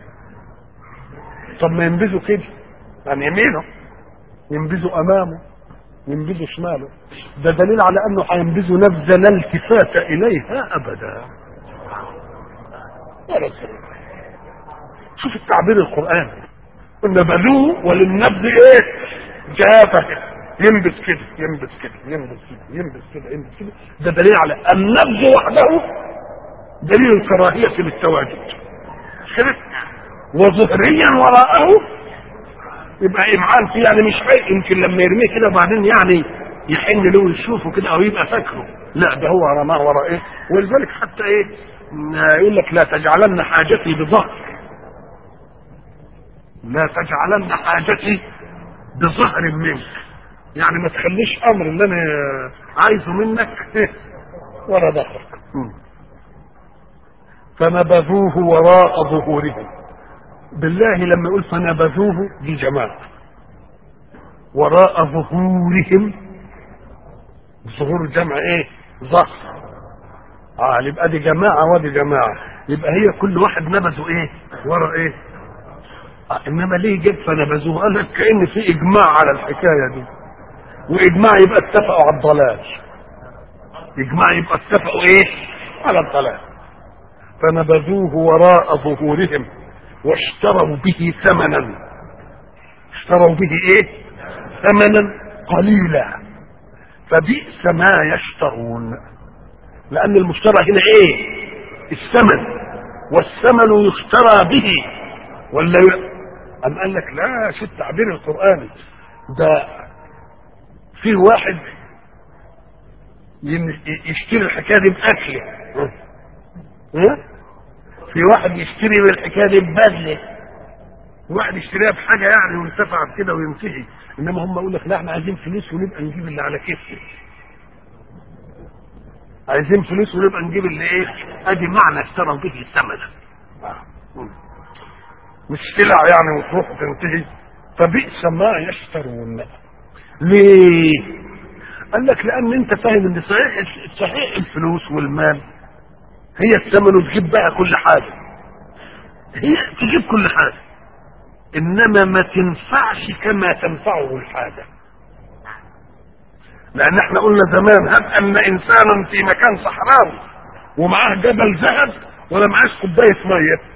طب ما ينبذوا كده عن يمينه، ينبذوا امامه، ينبذوا شماله، ده دليل على انه هينبذوا نبذه لا التفات اليها ابدا. شوف التعبير القرآني، نبذوه وللنبذ ايه؟ جافه، ينبذ كده ينبذ كده ينبذ كده ينبذ كده ينبذ كده. ده دليل على النبذ وحده دليل الكراهيه للتواجد كده، وظهريا وراءه يبقى امعان فيه، يعني مش عيب يمكن لما يرميه كده وبعدين يعني يحن له ويشوفه كده او يبقى فاكره، لا ده هو رماه وراء ايه. ولذلك حتى ايه يقول لك لا تجعلن حاجتي بظهر، لا تجعلن حاجتي بظهر منك، يعني ما تخليش امر اللي انا عايزه منك ولا ظهرك. فنبذوه وراء ظهورهم. بالله لما يقول فنبذوه دي جماعة، وراء ظهورهم، ظهور الجمع ايه؟ ظهر. اه يبقى دي جماعة ودي جماعة، يبقى هي كل واحد نبذه ايه؟ وراء ايه؟ آه انما ليه جاب فنبذوه؟ قال لك كأن في اجماع على الحكاية دي، واجماع يبقى اتفقوا على الضلال، اجماع يبقى اتفقوا ايه؟ على الضلال. فنبذوه وراء ظهورهم واشتروا به ثمنا، اشتروا به ايه؟ ثمنا قليلا، فبئس ما يشترون. لان المشترى هنا ايه؟ الثمن، والثمن يشترى به ولا ي... ام قال لك لا، شو التعبير القرآني ده؟ في واحد يشتري الحكايه دي باكله، ها؟ في واحد يشتري بالحكايه دي ببذله، واحد يشتريها بحاجه يعني وينتفع بكده وينتهي. انما هم يقول لك لا احنا عايزين فلوس ونبقى نجيب اللي على كيفنا، عايزين فلوس ونبقى نجيب اللي ايه. ادي معنى اشتروا به ثمنا، مش سلع يعني وتروح وتنتهي. فبئس ما يشترون. ليه؟ قال لك لان انت فاهم ان صحيح صحيح الفلوس والمال هي الثمن وتجيب بقى كل حاجه، هي تجيب كل حاجه، انما ما تنفعش كما تنفعه الحاجه. لان احنا قلنا زمان هب ان انسانا في مكان صحراوي ومعاه جبل ذهب ولا معاه كوبايه ميه،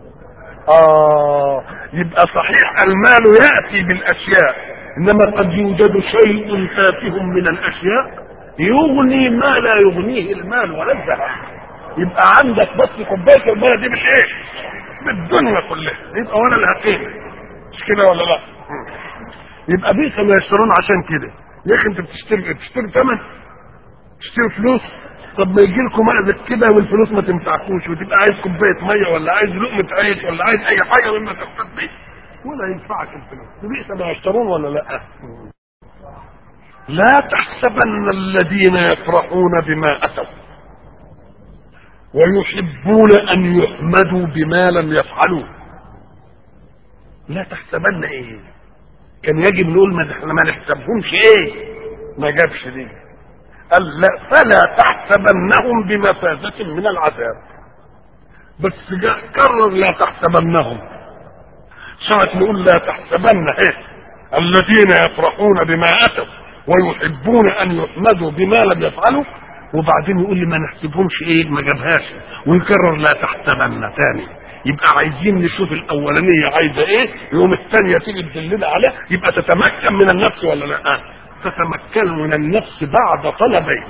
اه يبقى صحيح المال ياتي بالاشياء، انما قد يوجد شيء تافه من الاشياء يغني ما لا يغنيه المال ولا الذهب. يبقى عندك بس كوبايه الميه دي بالايه؟ بالدنيا كلها، يبقى ولا لها قيمه، مش كده ولا لا؟ يبقى بئس ما يشترون. عشان كده يا اخي انت بتشتري بتشتري ثمن، تشتري فلوس، طب ما يجي لكم مأذك كده والفلوس ما تنفعكوش وتبقى عايز كوبايه ميه ولا عايز لقمه عيش ولا عايز اي حاجه مما تقتد به ولا ينفعك الفلوس. بئس ما يشترون ولا لا؟ لا تحسبن الذين يفرحون بما اتوا ويحبون ان يحمدوا بما لم يفعلوا. لا تحسبن ايه؟ كان يجب نقول ما احنا ما نحسبهمش ايه؟ ما جابش دي، قال لا فلا تحسبنهم بمفازة من العذاب، بس كرر لا تحسبنهم. ساعة نقول لا تحسبن ايه الذين يفرحون بما اتوا ويحبون ان يحمدوا بما لم يفعلوا، وبعدين يقول لي ما نحسبهمش ايه ما جابهاش، ويكرر لا تحسبن تاني. يبقى عايزين نشوف الاولانيه عايزه ايه، يوم الثانيه تيجي تدلنا عليها، يبقى تتمكن من النفس ولا لا؟ تتمكن من النفس بعد طلبيه.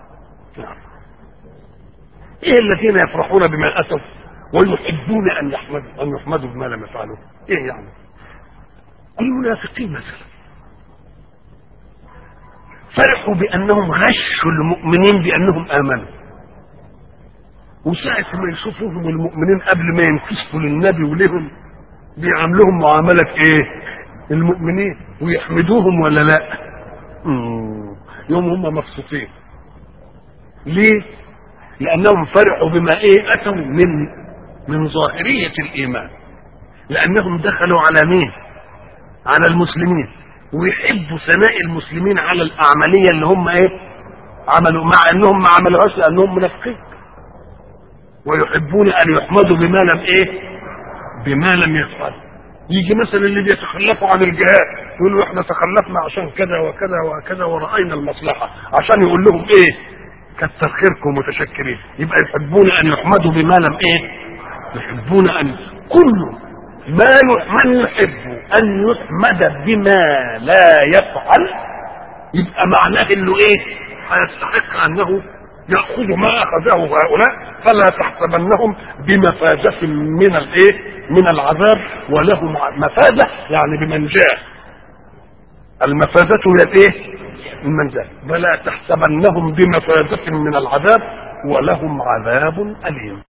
ايه الذين يفرحون بما اتوا ويحبون ان يحمدوا ان يحمدوا بما لم يفعلوا؟ ايه يعني؟ المنافقين مثلا فرحوا بانهم غشوا المؤمنين بانهم امنوا، وساعة ما يشوفوهم المؤمنين قبل ما ينكسفوا للنبي ولهم بيعاملوهم معاملة ايه؟ المؤمنين، ويحمدوهم ولا لا؟ مم. يوم هم مبسوطين. ليه؟ لانهم فرحوا بما ايه اتوا من من ظاهرية الايمان، لانهم دخلوا على مين؟ على المسلمين، ويحبوا ثناء المسلمين على الاعمالية اللي هم ايه عملوا، مع انهم ما عملوهاش لانهم منافقين. ويحبون ان يحمدوا بما لم ايه بما لم يفعلوا. يجي مثلا اللي بيتخلفوا عن الجهاد يقولوا احنا تخلفنا عشان كذا وكذا وكذا ورأينا المصلحة، عشان يقول لهم ايه كتر خيركم متشكرين. يبقى يحبون ان يحمدوا بما لم ايه يحبون ان كل ما من يحب ان يحمد بما لا يفعل، يبقى معناه انه ايه هيستحق انه يأخذ ما أخذه هؤلاء، فلا تحسبنهم بمفازة من الايه من العذاب، ولهم مفازة يعني بمنجاه. المفازة هي الايه المنجاه. فلا تحسبنهم بمفازة من العذاب ولهم عذاب أليم.